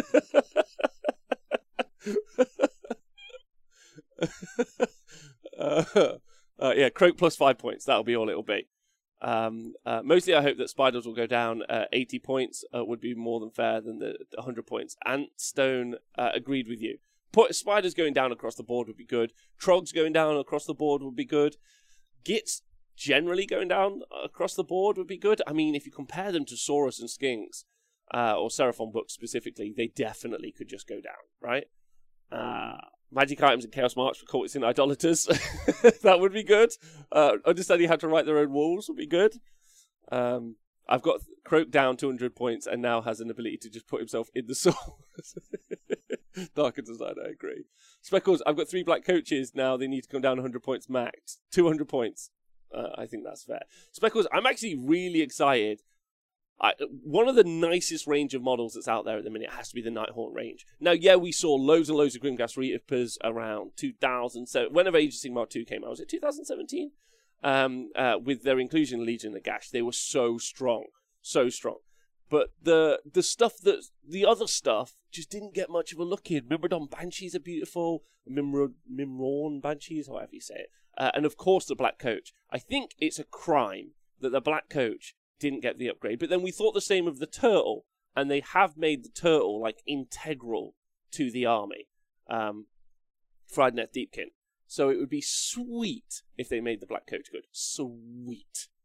S1: Yeah, Kroak plus 5 points. That'll be all it'll be. Mostly I hope that Spiders will go down 80 points. Would be more than fair than the 100 points. Antstone agreed with you. Spiders going down across the board would be good. Trogs going down across the board would be good. Gits generally going down across the board would be good. I mean, if you compare them to Saurus and Skinks, or Seraphon books specifically, they definitely could just go down, right? Magic items and Chaos Marks for cultists and idolaters. That would be good. Understanding how to write their own walls would be good. I've got Kroak down 200 points and now has an ability to just put himself in the soul. Darker design, I agree. Speckles, I've got 3 black coaches now. They need to come down 100 points max. 200 points. I think that's fair. Speckles, I'm actually really excited. One of the nicest range of models that's out there at the minute has to be the Nighthaunt range. Now, yeah, we saw loads and loads of Grimghast Reapers around 2007. Whenever Age of Sigmar 2 came out, was it 2017? With their inclusion in Legion of Nagash, they were so strong. So strong. But the other stuff just didn't get much of a look in. Myrmidon Banshees are beautiful. Mimrawn Banshees, however you say it. And of course the Black Coach. I think it's a crime that the Black Coach didn't get the upgrade. But then we thought the same of the Turtle. And they have made the Turtle integral to the army. Friedneth Deepkin. So it would be sweet if they made the Black Coach good. Sweet.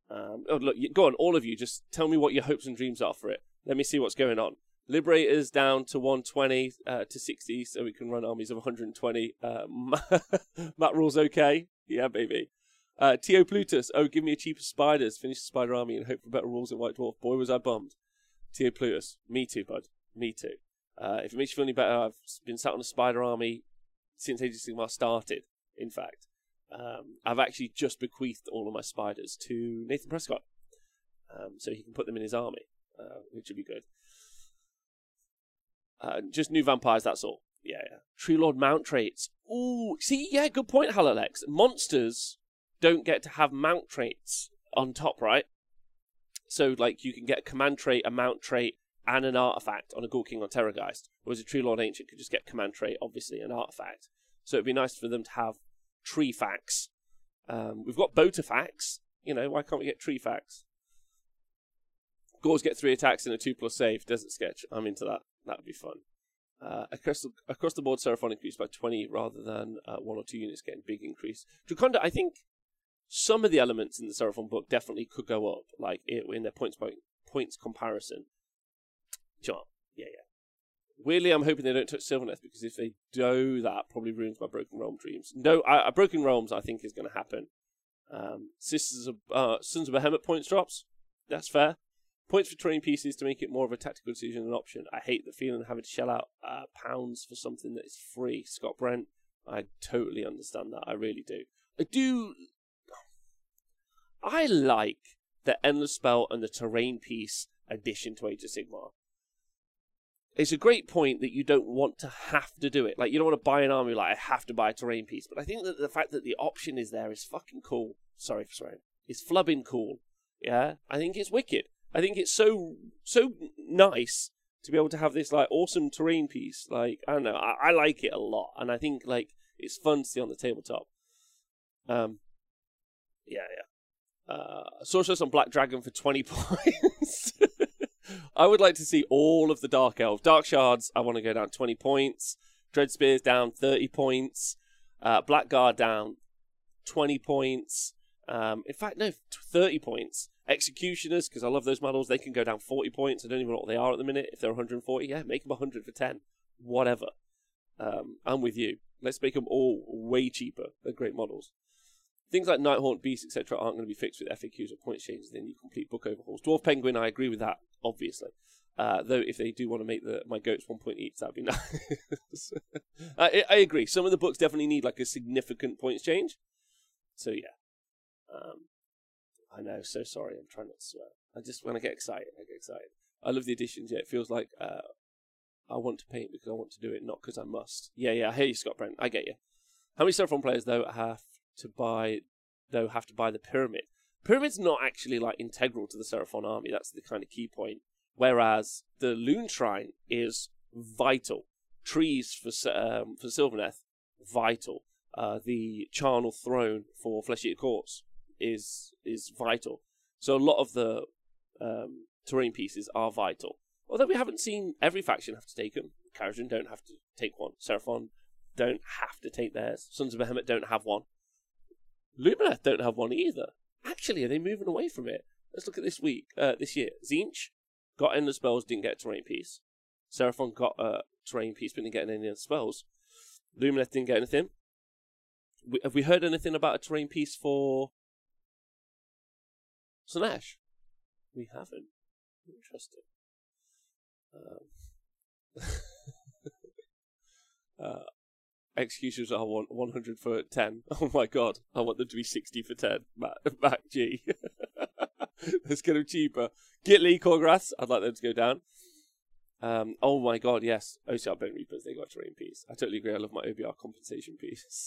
S1: Oh, look, go on, all of you. Just tell me what your hopes and dreams are for it. Let me see what's going on. Liberators down to 120 to 60, so we can run armies of 120. Matt rules okay. Yeah, baby. Tio Plutus. Oh, give me a cheaper spiders. Finish the spider army and hope for better rules in White Dwarf. Boy, was I bummed. Tio Plutus. Me too, bud. Me too. If it makes you feel any better, I've been sat on a spider army since Age of Sigmar started, in fact. I've actually just bequeathed all of my spiders to Nathan Prescott, so he can put them in his army, which would be good. Just new vampires, that's all. Yeah. Tree Lord mount traits. Ooh, see, yeah, good point, Halalex. Monsters don't get to have mount traits on top, right? So, like, you can get a command trait, a mount trait, and an artifact on a Ghoul King or Terrorgeist, whereas a Tree Lord Ancient could just get command trait, obviously, an artifact. So it'd be nice for them to have tree facts. We've got Botafacts. You know, why can't we get tree facts? Gauls get 3 attacks and a 2+ save. Desert Sketch. I'm into that. That would be fun. Across the board, Seraphon increased by 20 rather than 1 or 2 units getting big increase. Draconda, I think some of the elements in the Seraphon book definitely could go up, like in their points comparison. Sure. Yeah. Weirdly, I'm hoping they don't touch Sylvaneth, because if they do, that probably ruins my Broken Realm dreams. No, Broken Realms, I think, is going to happen. Sons of Behemoth points drops. That's fair. Points for terrain pieces to make it more of a tactical decision and option. I hate the feeling of having to shell out pounds for something that is free. Scott Brent, I totally understand that. I really do. I like the Endless Spell and the terrain piece addition to Age of Sigmar. It's a great point that you don't want to have to do it. Like, you don't want to buy an army like, I have to buy a terrain piece. But I think that the fact that the option is there is fucking cool. Sorry for swearing. It's flubbing cool. Yeah? I think it's wicked. I think it's so nice to be able to have this, like, awesome terrain piece. Like, I don't know. I like it a lot. And I think, like, it's fun to see on the tabletop. Sorceress on Black Dragon for 20 points. I would like to see all of the Dark Elves. Dark Shards, I want to go down 20 points. Dread Spears down 30 points. Blackguard down 20 points. In fact, no, 30 points. Executioners, because I love those models, they can go down 40 points. I don't even know what they are at the minute. If they're 140, yeah, make them 100 for 10. Whatever. I'm with you. Let's make them all way cheaper. They're great models. Things like Nighthaunt, Beast, etc. aren't going to be fixed with FAQs or point changes. Then you complete book overhauls. Dwarf Penguin, I agree with that, obviously. Though if they do want to make my goats 1 point each, that'd be nice. I agree. Some of the books definitely need like a significant points change. So yeah. I know, so sorry. I'm trying not to swear. When I get excited, I get excited. I love the additions. Yeah, it feels like I want to paint because I want to do it, not because I must. Yeah, I hear you, Scott Brent. I get you. How many Seraphon players though have to buy the Pyramid? Pyramid's not actually like integral to the Seraphon army. That's the kind of key point. Whereas the Loon Shrine is vital. Trees for Sylvaneth, vital. The Charnel Throne for Flesh Eater Courts is vital. So a lot of the terrain pieces are vital. Although we haven't seen every faction have to take them. Kharadron don't have to take one. Seraphon don't have to take theirs. Sons of Behemoth don't have one. Lumineth don't have one either. Actually, are they moving away from it? Let's look at this year. Tzeentch got endless spells, didn't get a terrain piece. Seraphon got a terrain piece, but didn't get any spells. Lumineth didn't get anything. Have we heard anything about a terrain piece for Slaanesh? We haven't. Interesting. Executions are 100 for 10. Oh my god, I want them to be 60 for 10. Mac G. Let's get them cheaper. Gitli, Korgraths, I'd like them to go down. Oh my god, yes. OCR Bone Reapers, they got a terrain piece. I totally agree, I love my OBR compensation piece.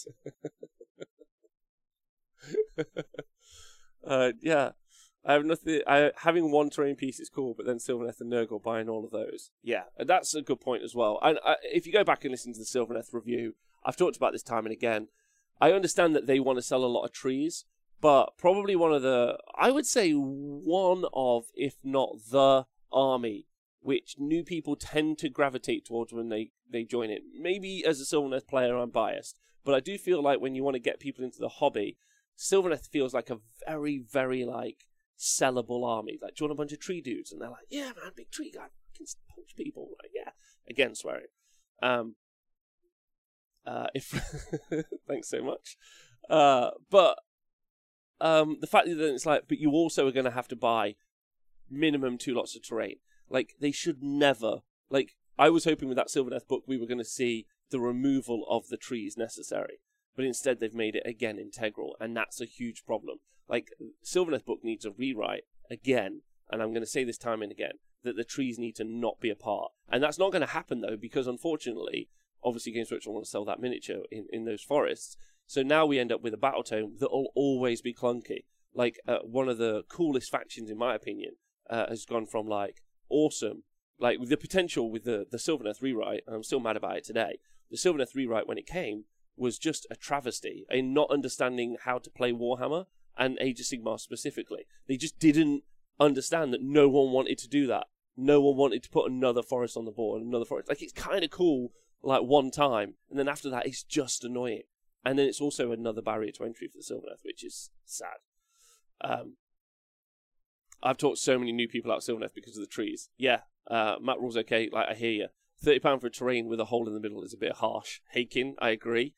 S1: Yeah. I have nothing. Having one terrain piece is cool, but then Sylvaneth and Nurgle buying all of those. Yeah, and that's a good point as well. And if you go back and listen to the Sylvaneth review, I've talked about this time and again. I understand that they want to sell a lot of trees, but probably I would say one of, if not the army, which new people tend to gravitate towards when they join it. Maybe as a Sylvaneth player, I'm biased, but I do feel like when you want to get people into the hobby, Sylvaneth feels like a very, very like sellable army. Like, do you want a bunch of tree dudes? And they're like, yeah, man, big tree guy, I can punch people. Like, yeah, again, swearing. If thanks so much. But the fact that it's like, but you also are going to have to buy minimum 2 lots of terrain. Like, they should never, like, I was hoping with that Sylvaneth book we were going to see the removal of the trees necessary, but instead they've made it again integral, and that's a huge problem. Like, Sylvaneth book needs a rewrite again, and I'm going to say this time and again, that the trees need to not be a part. And that's not going to happen, though, because unfortunately, obviously Games Workshop want to sell that miniature in those forests, so now we end up with a battle tome that will always be clunky. Like, one of the coolest factions, in my opinion, has gone from, like, awesome, like, with the potential with the Sylvaneth rewrite, and I'm still mad about it today, the Sylvaneth rewrite, when it came, was just a travesty in not understanding how to play Warhammer, and Age of Sigmar specifically. They just didn't understand that no one wanted to do that. No one wanted to put another forest on the board, another forest. Like, it's kind of cool, like, one time, and then after that, it's just annoying. And then it's also another barrier to entry for the Sylvaneth, which is sad. I've taught so many new people out of Sylvaneth because of the trees. Yeah, Matt Rule's okay, like, I hear you. £30 for a terrain with a hole in the middle is a bit harsh. Hakin, I agree.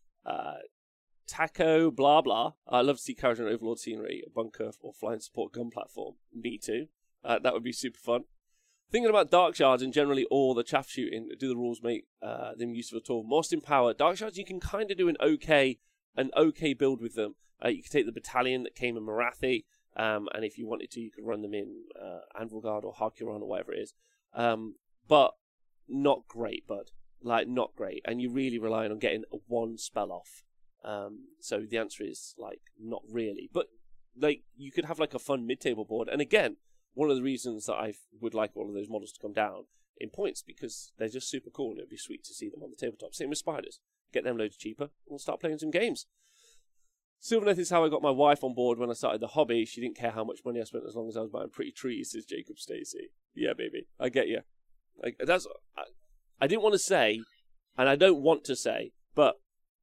S1: Taco, blah blah. I love to see Carriage and Overlord scenery, a bunker or flying support gun platform. Me too. That would be super fun. Thinking about Dark Shards and generally all the chaff shooting, do the rules make them useful at all? Most in power. Dark Shards, you can kind of do an okay build with them. You could take the battalion that came in Marathi, and if you wanted to, you could run them in Anvilgard or Harkuron or whatever it is. But not great, bud. Like, not great. And you're really relying on getting one spell off. So the answer is, like, not really. But, like, you could have, like, a fun mid-table board. And again, one of the reasons that I would like all of those models to come down in points, because they're just super cool, and it would be sweet to see them on the tabletop. Same with spiders. Get them loads cheaper, and we'll start playing some games. Sylvaneth is how I got my wife on board when I started the hobby. She didn't care how much money I spent as long as I was buying pretty trees, says Jacob Stacey. Yeah, baby. I get you. Like, I didn't want to say, and I don't want to say, but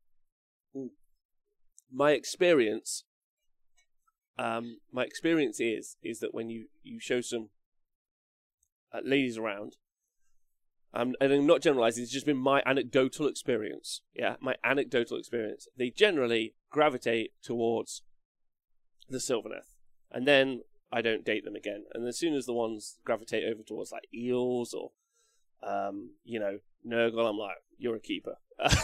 S1: my experience is that when you show some ladies around, and I'm not generalizing, it's just been my anecdotal experience. Yeah, my anecdotal experience. They generally gravitate towards the Sylvaneth, and then I don't date them again. And as soon as the ones gravitate over towards, like, eels or Nurgle, I'm like, you're a keeper.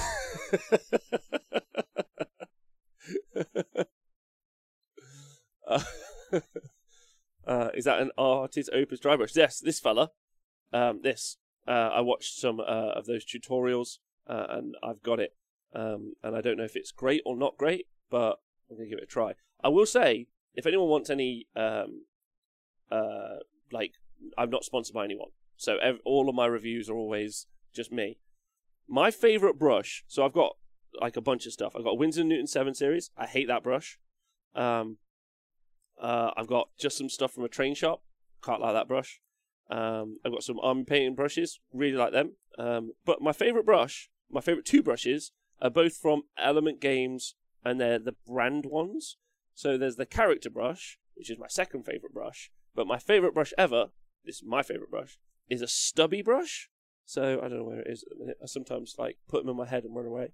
S1: Is that an Artis Opus dry brush? Yes, this fella. I watched some of those tutorials, and I've got it. And I don't know if it's great or not great, but I'm going to give it a try. I will say, if anyone wants any, I'm not sponsored by anyone, so all of my reviews are always just me. My favourite brush, so I've got, like, a bunch of stuff. I've got a Winsor & Newton 7 series. I hate that brush. I've got just some stuff from a train shop. Can't like that brush. I've got some army painting brushes. Really like them. But my favourite two brushes, are both from Element Games, and they're the brand ones. So there's the character brush, which is my second favourite brush. But my favourite brush ever, this is my favourite brush, is a stubby brush. So I don't know where it is at the minute. I sometimes, like, put them in my head and run away.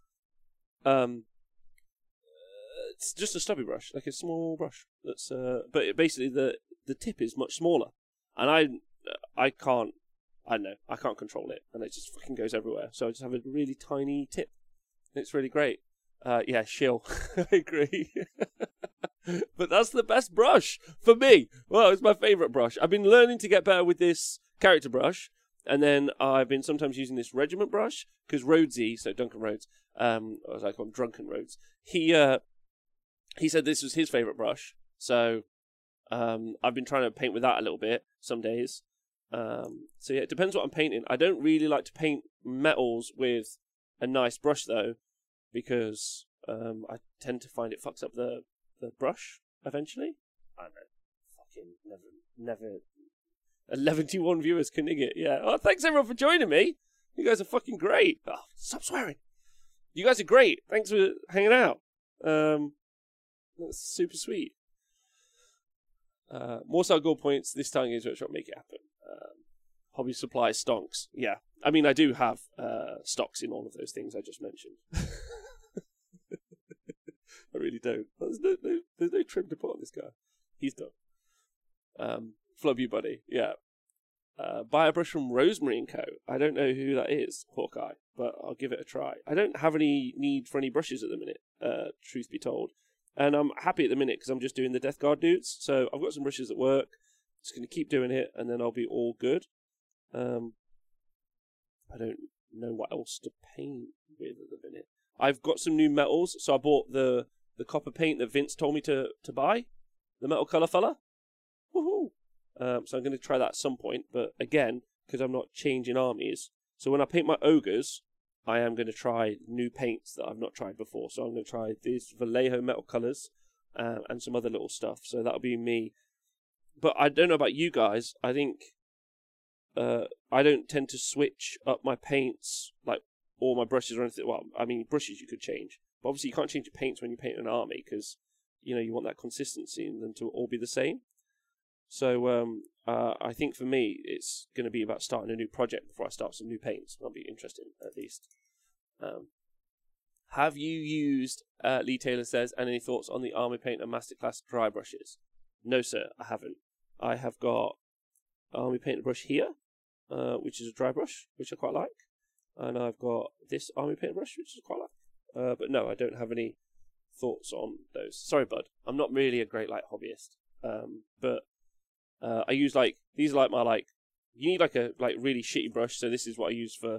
S1: It's just a stubby brush, like a small brush. That's but basically the tip is much smaller, and I can't control it, and it just fucking goes everywhere. So I just have a really tiny tip. It's really great. Yeah, shill. I agree. But that's the best brush for me. Well, it's my favourite brush. I've been learning to get better with this character brush, and then I've been sometimes using this regiment brush, because Rhodesy, so Duncan Rhodes, as I call him, Drunken Rhodes, he said this was his favourite brush, so I've been trying to paint with that a little bit some days. So yeah, it depends what I'm painting. I don't really like to paint metals with a nice brush, though, because I tend to find it fucks up the brush eventually. I don't know. Fucking never. 11-1 viewers can nig it. Yeah. Oh, thanks everyone for joining me. You guys are fucking great. Oh, stop swearing. You guys are great. Thanks for hanging out. That's super sweet. More Style Gold points. This time Games Workshop make it happen. Hobby Supply stonks. Yeah. I mean, I do have stocks in all of those things I just mentioned. I really don't. There's no trim to put on this guy. He's done. Flub you, buddy. Yeah. Buy a brush from Rosemary & Co. I don't know who that is, Hawkeye, but I'll give it a try. I don't have any need for any brushes at the minute, truth be told. And I'm happy at the minute because I'm just doing the Death Guard dudes. So I've got some brushes at work. Just going to keep doing it, and then I'll be all good. I don't know what else to paint with at the minute. I've got some new metals, so I bought the copper paint that Vince told me to buy. The metal colour fella. Woohoo! So I'm going to try that at some point, but again, because I'm not changing armies. So when I paint my ogres, I am going to try new paints that I've not tried before. So I'm going to try these Vallejo metal colours and some other little stuff. So that'll be me. But I don't know about you guys. I think I don't tend to switch up my paints, like all my brushes or anything. Well, I mean, brushes you could change. But obviously you can't change your paints when you paint an army because, you want that consistency and them to all be the same. So I think for me, it's going to be about starting a new project before I start some new paints. That'll be interesting, at least. Have you used, Lee Taylor says, and any thoughts on the Army Painter Masterclass dry brushes? No, sir, I haven't. I have got Army Painter brush here, which is a dry brush, which I quite like. And I've got this Army Painter brush, which I quite like. But no, I don't have any thoughts on those. Sorry, bud. I'm not really a great hobbyist. But I use these are my you need a really shitty brush, so this is what I use for.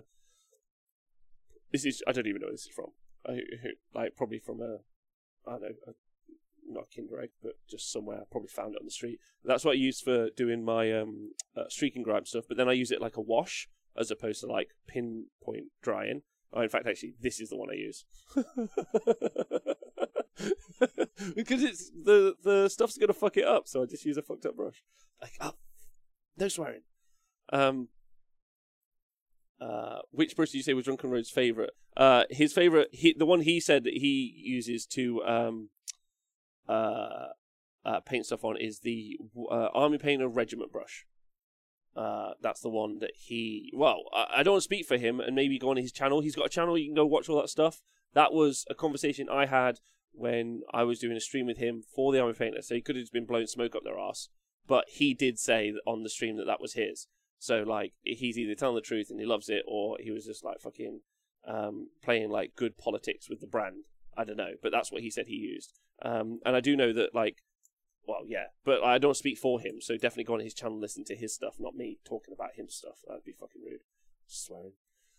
S1: I don't even know where this is from. Probably from I don't know, not a Kinder Egg, but just somewhere. I probably found it on the street. That's what I use for doing my streak and grime stuff. But then I use it like a wash as opposed to pinpoint drying. Oh, in fact, actually, this is the one I use. Because it's the stuff's gonna fuck it up, so I just use a fucked up brush. No swearing. Which brush did you say was Drunken Road's favourite? His favourite, the one he said that he uses to paint stuff on is the Army Painter Regiment brush. That's the one that I don't want to speak for him and maybe go on his channel. He's got a channel, you can go watch all that stuff. That was a conversation I had when I was doing a stream with him for the Army Painter, so he could have just been blowing smoke up their ass. But he did say on the stream that was his. So, he's either telling the truth and he loves it, or he was just, fucking playing, good politics with the brand. I don't know, but that's what he said he used. And I do know that, but I don't speak for him, so definitely go on his channel and listen to his stuff, not me talking about him stuff. That'd be fucking rude. Swearing.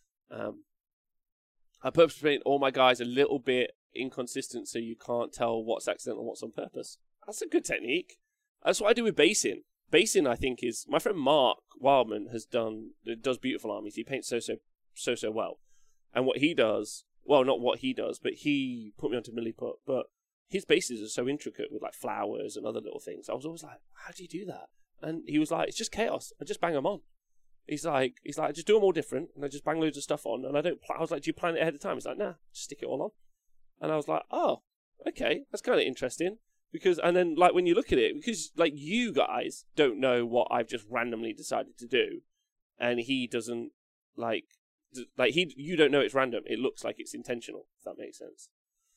S1: I purposely paint all my guys a little bit inconsistent so you can't tell what's accidental and what's on purpose. That's a good technique. That's what I do with basing. Basing, I think, is... My friend Mark Wildman does beautiful armies. He paints so well. And what he does... Well, not what he does, but he put me onto Milliput. But his bases are so intricate with, flowers and other little things. I was always like, how do you do that? And he was like, it's just chaos. I just bang them on. He's like, I just do them all different, and I just bang loads of stuff on, and I don't... I was like, do you plan it ahead of time? He's like, nah, just stick it all on. And I was like, oh, okay, that's kind of interesting. Because, and then, when you look at it, because, you guys don't know what I've just randomly decided to do, and he doesn't, you don't know it's random. It looks like it's intentional, if that makes sense.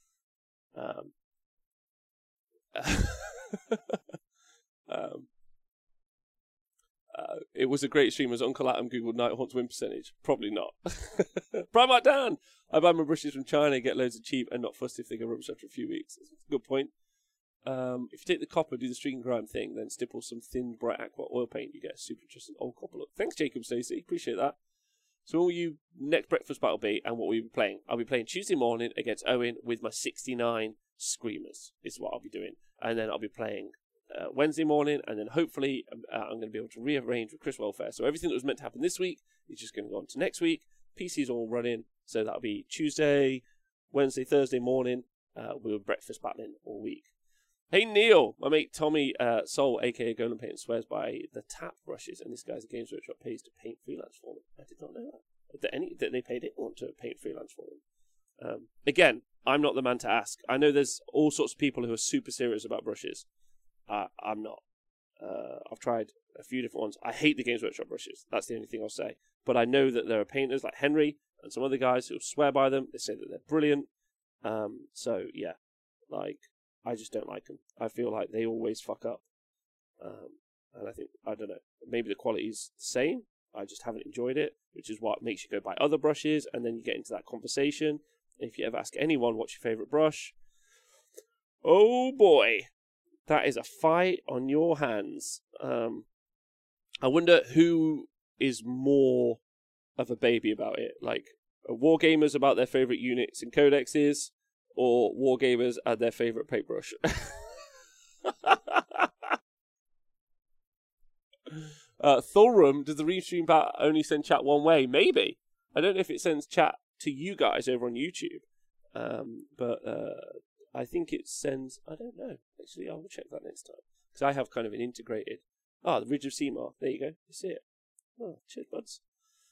S1: It was a great stream as Uncle Atom googled Nighthaunt's win percentage. Probably not. Primark Dan! I buy my brushes from China, get loads of cheap, and not fussed if they go rubbish after a few weeks. That's a good point. If you take the copper, do the streak and grime thing, then stipple some thin, bright aqua oil paint, you get a super interesting old copper look. Thanks, Jacob Stacey. Appreciate that. So when will you next breakfast battle be, and what will you be playing? I'll be playing Tuesday morning against Owen with my 69 Screamers, is what I'll be doing. And then I'll be playing Wednesday morning, and then hopefully I'm going to be able to rearrange with Chris Welfare. So everything that was meant to happen this week is just going to go on to next week. PC's all running, so that'll be Tuesday, Wednesday, Thursday morning. We'll breakfast battling all week. Hey Neil, my mate Tommy Soul, aka Golden Paint, swears by the tap brushes, and this guy's a Games Workshop pays to paint freelance for them. I did not know that they paid anyone to paint freelance for them. Again, I'm not the man to ask. I know there's all sorts of people who are super serious about brushes. I'm not. I've tried a few different ones. I hate the Games Workshop brushes. That's the only thing I'll say. But I know that there are painters like Henry and some other guys who swear by them. They say that they're brilliant. So yeah, like, I just don't like them. I feel like they always fuck up. And I think, I don't know, maybe the quality's the same. I just haven't enjoyed it, which is what makes you go buy other brushes, and then you get into that conversation. If you ever ask anyone what's your favourite brush, oh boy, that is a fight on your hands. I wonder who is more of a baby about it, like wargamers about their favourite units and codexes, or wargamers and their favourite paintbrush. Thulrum, does the restream bot only send chat one way? Maybe. I don't know if it sends chat to you guys over on YouTube. But I think it sends... I don't know. Actually, I will check that next time. Because I have kind of an integrated... the Ridge of Seamar. There you go. You see it. Oh, cheers, buds.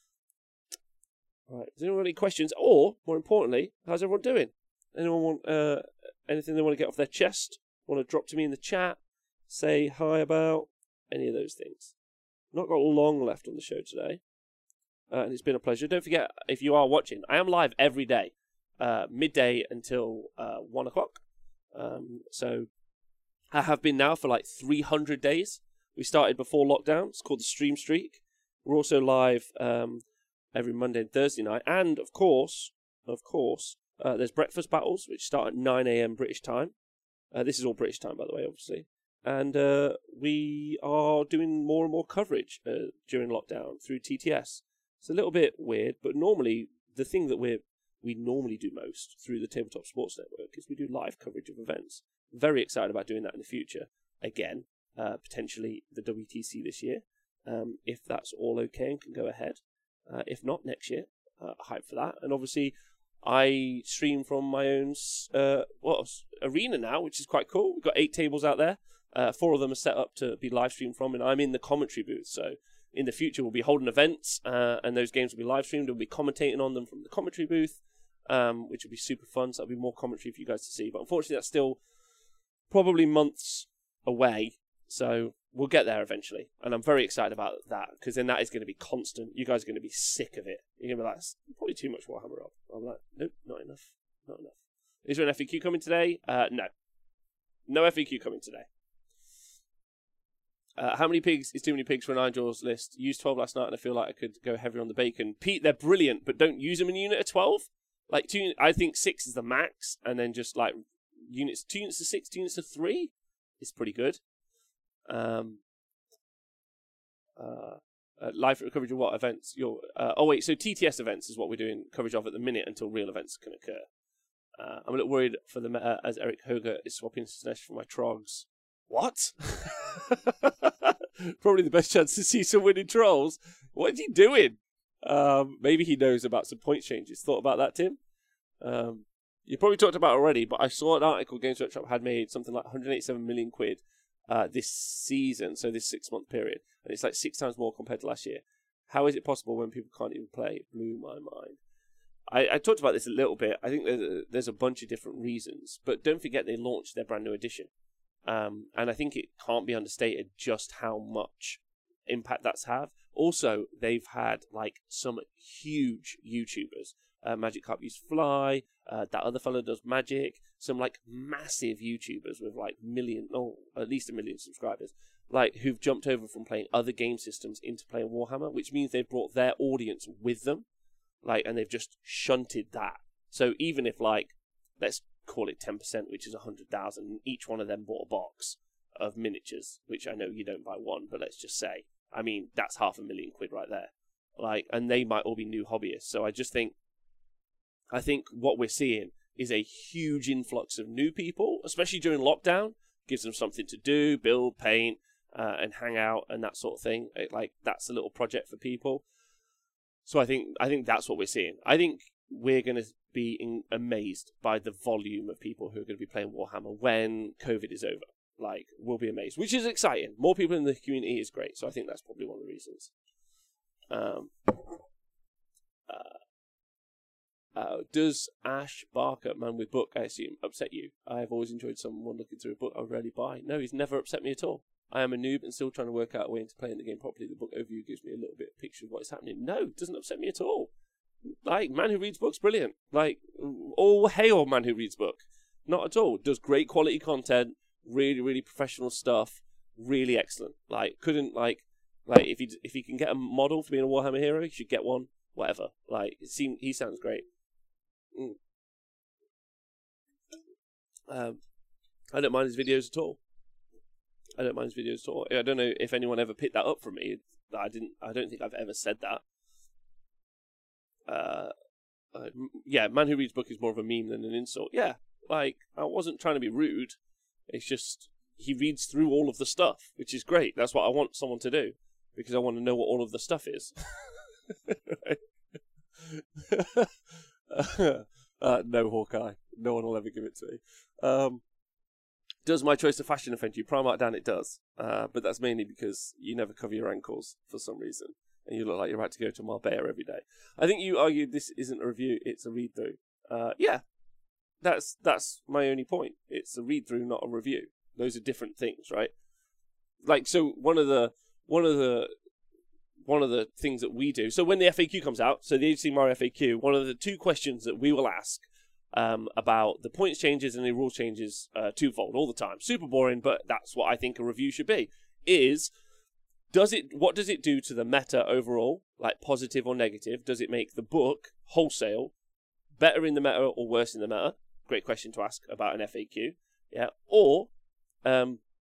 S1: Right. Does anyone have any questions? Or, more importantly, how's everyone doing? Anyone want anything they want to get off their chest? Want to drop to me in the chat? Say hi about? Any of those things. Not got long left on the show today. And it's been a pleasure. Don't forget, if you are watching, I am live every day. Midday until 1 o'clock. So I have been now for like 300 days. We started before lockdown. It's called the Stream Streak. We're also live every Monday and Thursday night. And of course, there's breakfast battles, which start at 9 a.m. British time. This is all British time, by the way, obviously. And we are doing more and more coverage during lockdown through TTS. It's a little bit weird, but normally the thing that we normally do most through the Tabletop Sports Network is we do live coverage of events. Very excited about doing that in the future. Again, potentially the WTC this year, if that's all okay and can go ahead. If not, next year. Hype for that. And obviously, I stream from my own arena now, which is quite cool. We've got 8 tables out there. 4 of them are set up to be live streamed from, and I'm in the commentary booth. So in the future, we'll be holding events, and those games will be live streamed. We'll be commentating on them from the commentary booth, which will be super fun. So that'll be more commentary for you guys to see. But unfortunately, that's still probably months away. So we'll get there eventually, and I'm very excited about that, because then that is going to be constant. You guys are going to be sick of it. You're going to be like, that's probably too much Warhammer Rob. I'm like, nope, not enough. Is there an FAQ coming today? No. No FAQ coming today. How many pigs is too many pigs for an Ironjawz list? Used 12 last night, and I feel like I could go heavier on the bacon. Pete, they're brilliant, but don't use them in a unit of 12. Like, I think 6 is the max, and then just like 2 units to 6, 2 units to 3 is pretty good. Live coverage of what events? So TTS events is what we're doing coverage of at the minute until real events can occur. I'm a little worried for the meta as Eric Hoger is swapping Slaanesh for my Trogs. What? Probably the best chance to see some winning trolls. What is he doing? Maybe he knows about some point changes. Thought about that, Tim? You probably talked about it already, but I saw an article Games Workshop had made something like 187 million quid this season, so this 6-month period. And it's like 6 times more compared to last year. How is it possible when people can't even play? It blew my mind. I talked about this a little bit. I think there's a bunch of different reasons. But don't forget they launched their brand new edition. And I think it can't be understated just how much impact that's had. Also, they've had like some huge YouTubers. Magic Carp used Fly. That other fellow does Magic. Some like massive YouTubers with like at least 1 million subscribers, like who've jumped over from playing other game systems into playing Warhammer, which means they've brought their audience with them, like, and they've just shunted that. So even if like, let's call it 10%, which is 100,000, each one of them bought a box of miniatures, which I know you don't buy one, but let's just say, I mean, that's £500,000 right there. Like, and they might all be new hobbyists. So I think what we're seeing is a huge influx of new people, especially during lockdown. Gives them something to do, build, paint, and hang out and that sort of thing. That's a little project for people. So I think that's what we're seeing. I think we're going to be amazed by the volume of people who are going to be playing Warhammer when COVID is over. Like, we'll be amazed, which is exciting. More people in the community is great. So I think that's probably one of the reasons. Does Ash Barker, man with book, I assume, upset you? I have always enjoyed someone looking through a book I would rarely buy. No, he's never upset me at all. I am a noob and still trying to work out a way into playing the game properly. The book overview gives me a little bit of picture of what is happening. No, it doesn't upset me at all. Like, Man Who Reads Books, brilliant. Like, all hail Man Who Reads Book. Not at all. Does great quality content, really, really professional stuff, really excellent. Like, couldn't, like if he can get a model for being a Warhammer hero, he should get one. Whatever. Like, he sounds great. I don't mind his videos at all. I don't know if anyone ever picked that up from me. I don't think I've ever said that. Yeah, Man Who Reads Book is more of a meme than an insult. Yeah, like, I wasn't trying to be rude. It's just, he reads through all of the stuff, which is great. That's what I want someone to do, because I want to know what all of the stuff is. No, Hawkeye. No one will ever give it to me. Does my choice of fashion offend you? Primark Dan, it does. But that's mainly because you never cover your ankles for some reason. And you look like you're about to go to Marbella every day. I think you argued this isn't a review, it's a read-through. Yeah, that's my only point. It's a read-through, not a review. Those are different things, right? Like, so one of the things that we do, so when the FAQ comes out, so the HC Mario FAQ, one of the 2 questions that we will ask about the points changes and the rule changes twofold all the time. Super boring, but that's what I think a review should be. Is, what does it do to the meta overall, like positive or negative? Does it make the book wholesale better in the meta or worse in the meta? Great question to ask about an FAQ. Yeah. Or, do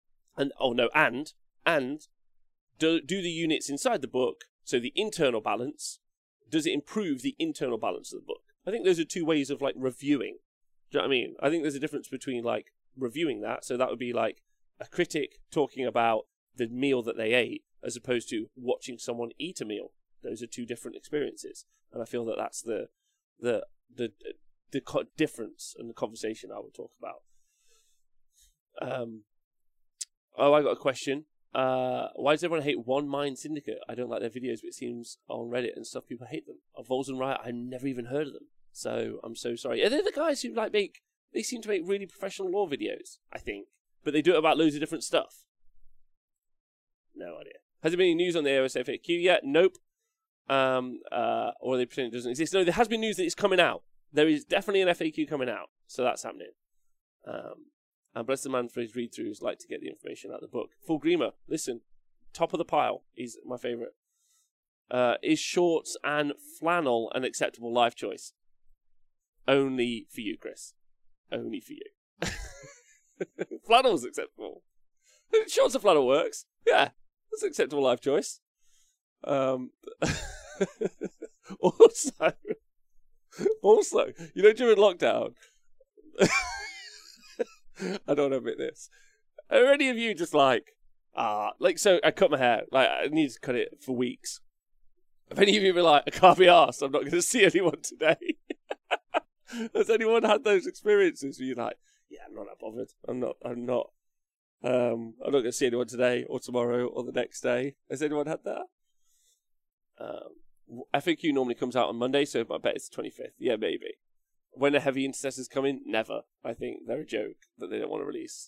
S1: the units inside the book, so the internal balance, does it improve the internal balance of the book? I think those are 2 ways of, like, reviewing. Do you know what I mean? I think there's a difference between, like, reviewing that, so that would be like a critic talking about the meal that they ate, as opposed to watching someone eat a meal. Those are 2 different experiences, and I feel that that's the difference in the conversation I would talk about. I got a question. Why does everyone hate One Mind Syndicate? I don't like their videos, but it seems on Reddit and stuff people hate them. Vols and Riot, I've never even heard of them, so I'm so sorry. Are they the guys who they seem to make really professional lore videos, I think, but they do it about loads of different stuff? No idea. Has there been any news on the AOS FAQ yet? Nope. Or they pretend it doesn't exist. No, there has been news that it's coming out. There is definitely an FAQ coming out, so that's happening. And bless the man for his read-throughs, like to get the information out of the book. Full Grima, listen, top of the pile is my favourite. Is shorts and flannel an acceptable life choice? Only for you, Chris. Only for you. Flannel's acceptable. Shorts and flannel works. Yeah, that's an acceptable life choice. Also, you know, during lockdown, I don't want to admit this. Are any of you just like, so I cut my hair, like, I need to cut it for weeks. If any of you be like, I can't be arsed, I'm not going to see anyone today. Has anyone had those experiences where you're like, yeah, I'm not that bothered. I'm not going to see anyone today or tomorrow or the next day. Has anyone had that? FAQ normally comes out on Monday, so I bet it's the 25th. Yeah, maybe. When are heavy intercessors coming? Never. I think they're a joke that they don't want to release.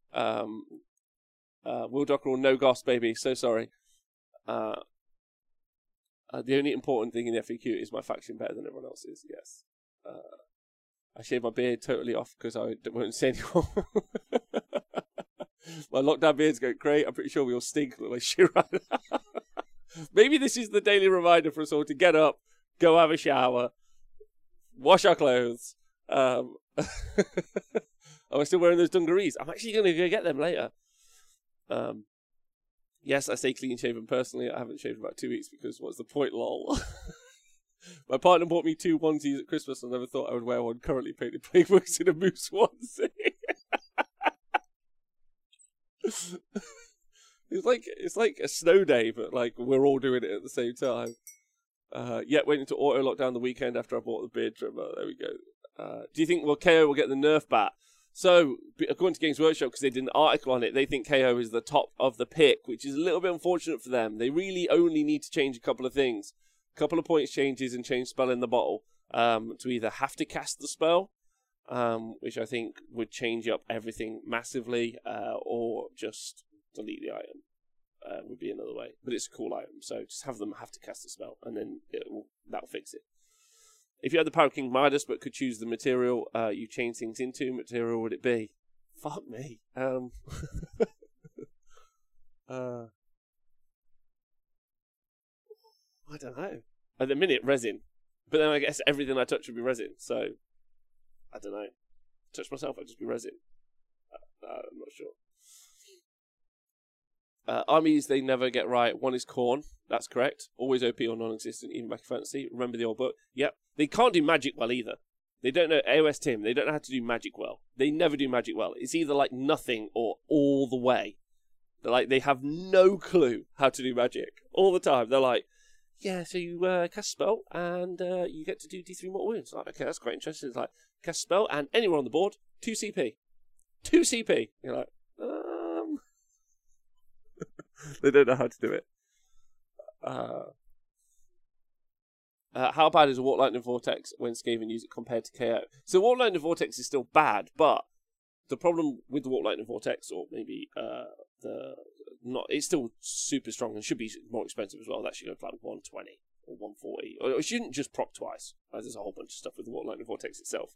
S1: Will Dockerell, no goss, baby. So sorry. The only important thing in the FAQ is my faction better than everyone else's. Yes. I shave my beard totally off because I won't see anyone. My lockdown beard's going great. I'm pretty sure we all stink like shit right now. Maybe this is the daily reminder for us all to get up, go have a shower, wash our clothes. Am I still wearing those dungarees? I'm actually going to go get them later. Yes, I stay clean shaven personally. I haven't shaved in about 2 weeks because what's the point, lol? My partner bought me 2 onesies at Christmas. I never thought I would wear one. Currently painted playbooks in a moose onesie. It's like a snow day, but like we're all doing it at the same time. Yet went into auto lockdown the weekend after I bought the beard trimmer. There we go. Do you think KO will get the Nerf bat? So, according to Games Workshop, because they did an article on it, they think KO is the top of the pick, which is a little bit unfortunate for them. They really only need to change a couple of things. A couple of points changes and change spell in the bottle to either have to cast the spell, which I think would change up everything massively, or just delete the item. Would be another way, but it's a cool item, so just have them have to cast a spell, and then that'll fix it. If you had the power of King Midas but could choose the material you change things into, material would it be? Fuck me. I don't know. At the minute, resin, but then I guess everything I touch would be resin. So I don't know. Touch myself, I'd just be resin. I'm not sure. Armies they never get right. One is Khorne. That's correct. Always OP or non-existent, even back in Fantasy. Remember the old book? Yep. They can't do magic well either. They don't know AOS Tim. They don't know how to do magic well. They never do magic well. It's either like nothing or all the way. They're like they have no clue how to do magic all the time. They're like, yeah, so you cast a spell and you get to do D3 mortal wounds. Like, okay, that's quite interesting. It's like cast a spell and anywhere on the board, 2 CP, 2 CP. You're like, they don't know how to do it. How bad is a Warp Lightning Vortex when Skaven use it compared to KO? So Warp Lightning Vortex is still bad, but the problem with the Warp Lightning Vortex, or maybe it's still super strong and should be more expensive as well. That should go for like 120 or 140. Or it shouldn't just proc twice. There's a whole bunch of stuff with the Warp Lightning Vortex itself.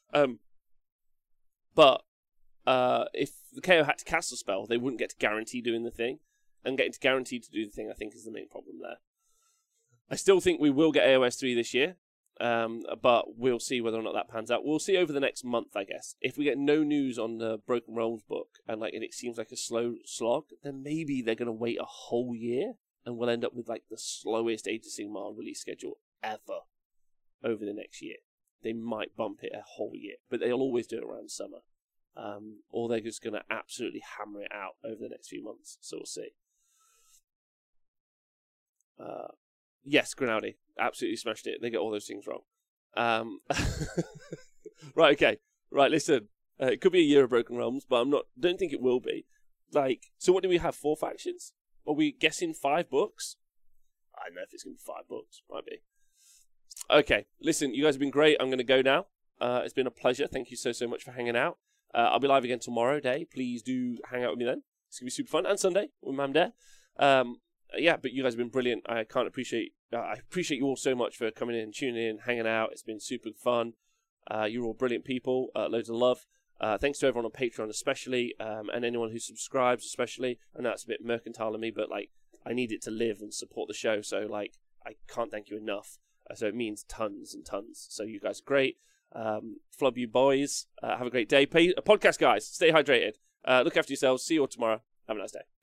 S1: But if the KO had to cast a spell, they wouldn't get to guarantee doing the thing. And getting to guarantee to do the thing, I think, is the main problem there. I still think we will get AOS 3 this year, but we'll see whether or not that pans out. We'll see over the next month, I guess. If we get no news on the Broken Realms book, and it seems like a slow slog, then maybe they're going to wait a whole year, and we'll end up with like the slowest Age of Sigmar release schedule ever over the next year. They might bump it a whole year, but they'll always do it around summer. Or they're just going to absolutely hammer it out over the next few months, so we'll see. Yes, Grinaldi absolutely smashed it. They get all those things wrong. Right, okay. Right, listen. It could be a year of Broken Realms, but don't think it will be. So what do we have? 4 factions? Are we guessing 5 books? I don't know if it's going to be 5 books. Might be. Okay, listen, you guys have been great. I'm going to go now. It's been a pleasure. Thank you so much for hanging out. I'll be live again tomorrow day. Please do hang out with me then. It's going to be super fun. And Sunday with Mam Dare. Yeah, but you guys have been brilliant. I appreciate you all so much for coming in, tuning in, hanging out. It's been super fun. You're all brilliant people. Loads of love. Thanks to everyone on Patreon especially, and anyone who subscribes especially. I know it's a bit mercantile of me, but I need it to live and support the show. So I can't thank you enough. So it means tons and tons. So you guys are great. Flub you boys. Have a great day. Podcast guys, stay hydrated. Look after yourselves. See you all tomorrow. Have a nice day.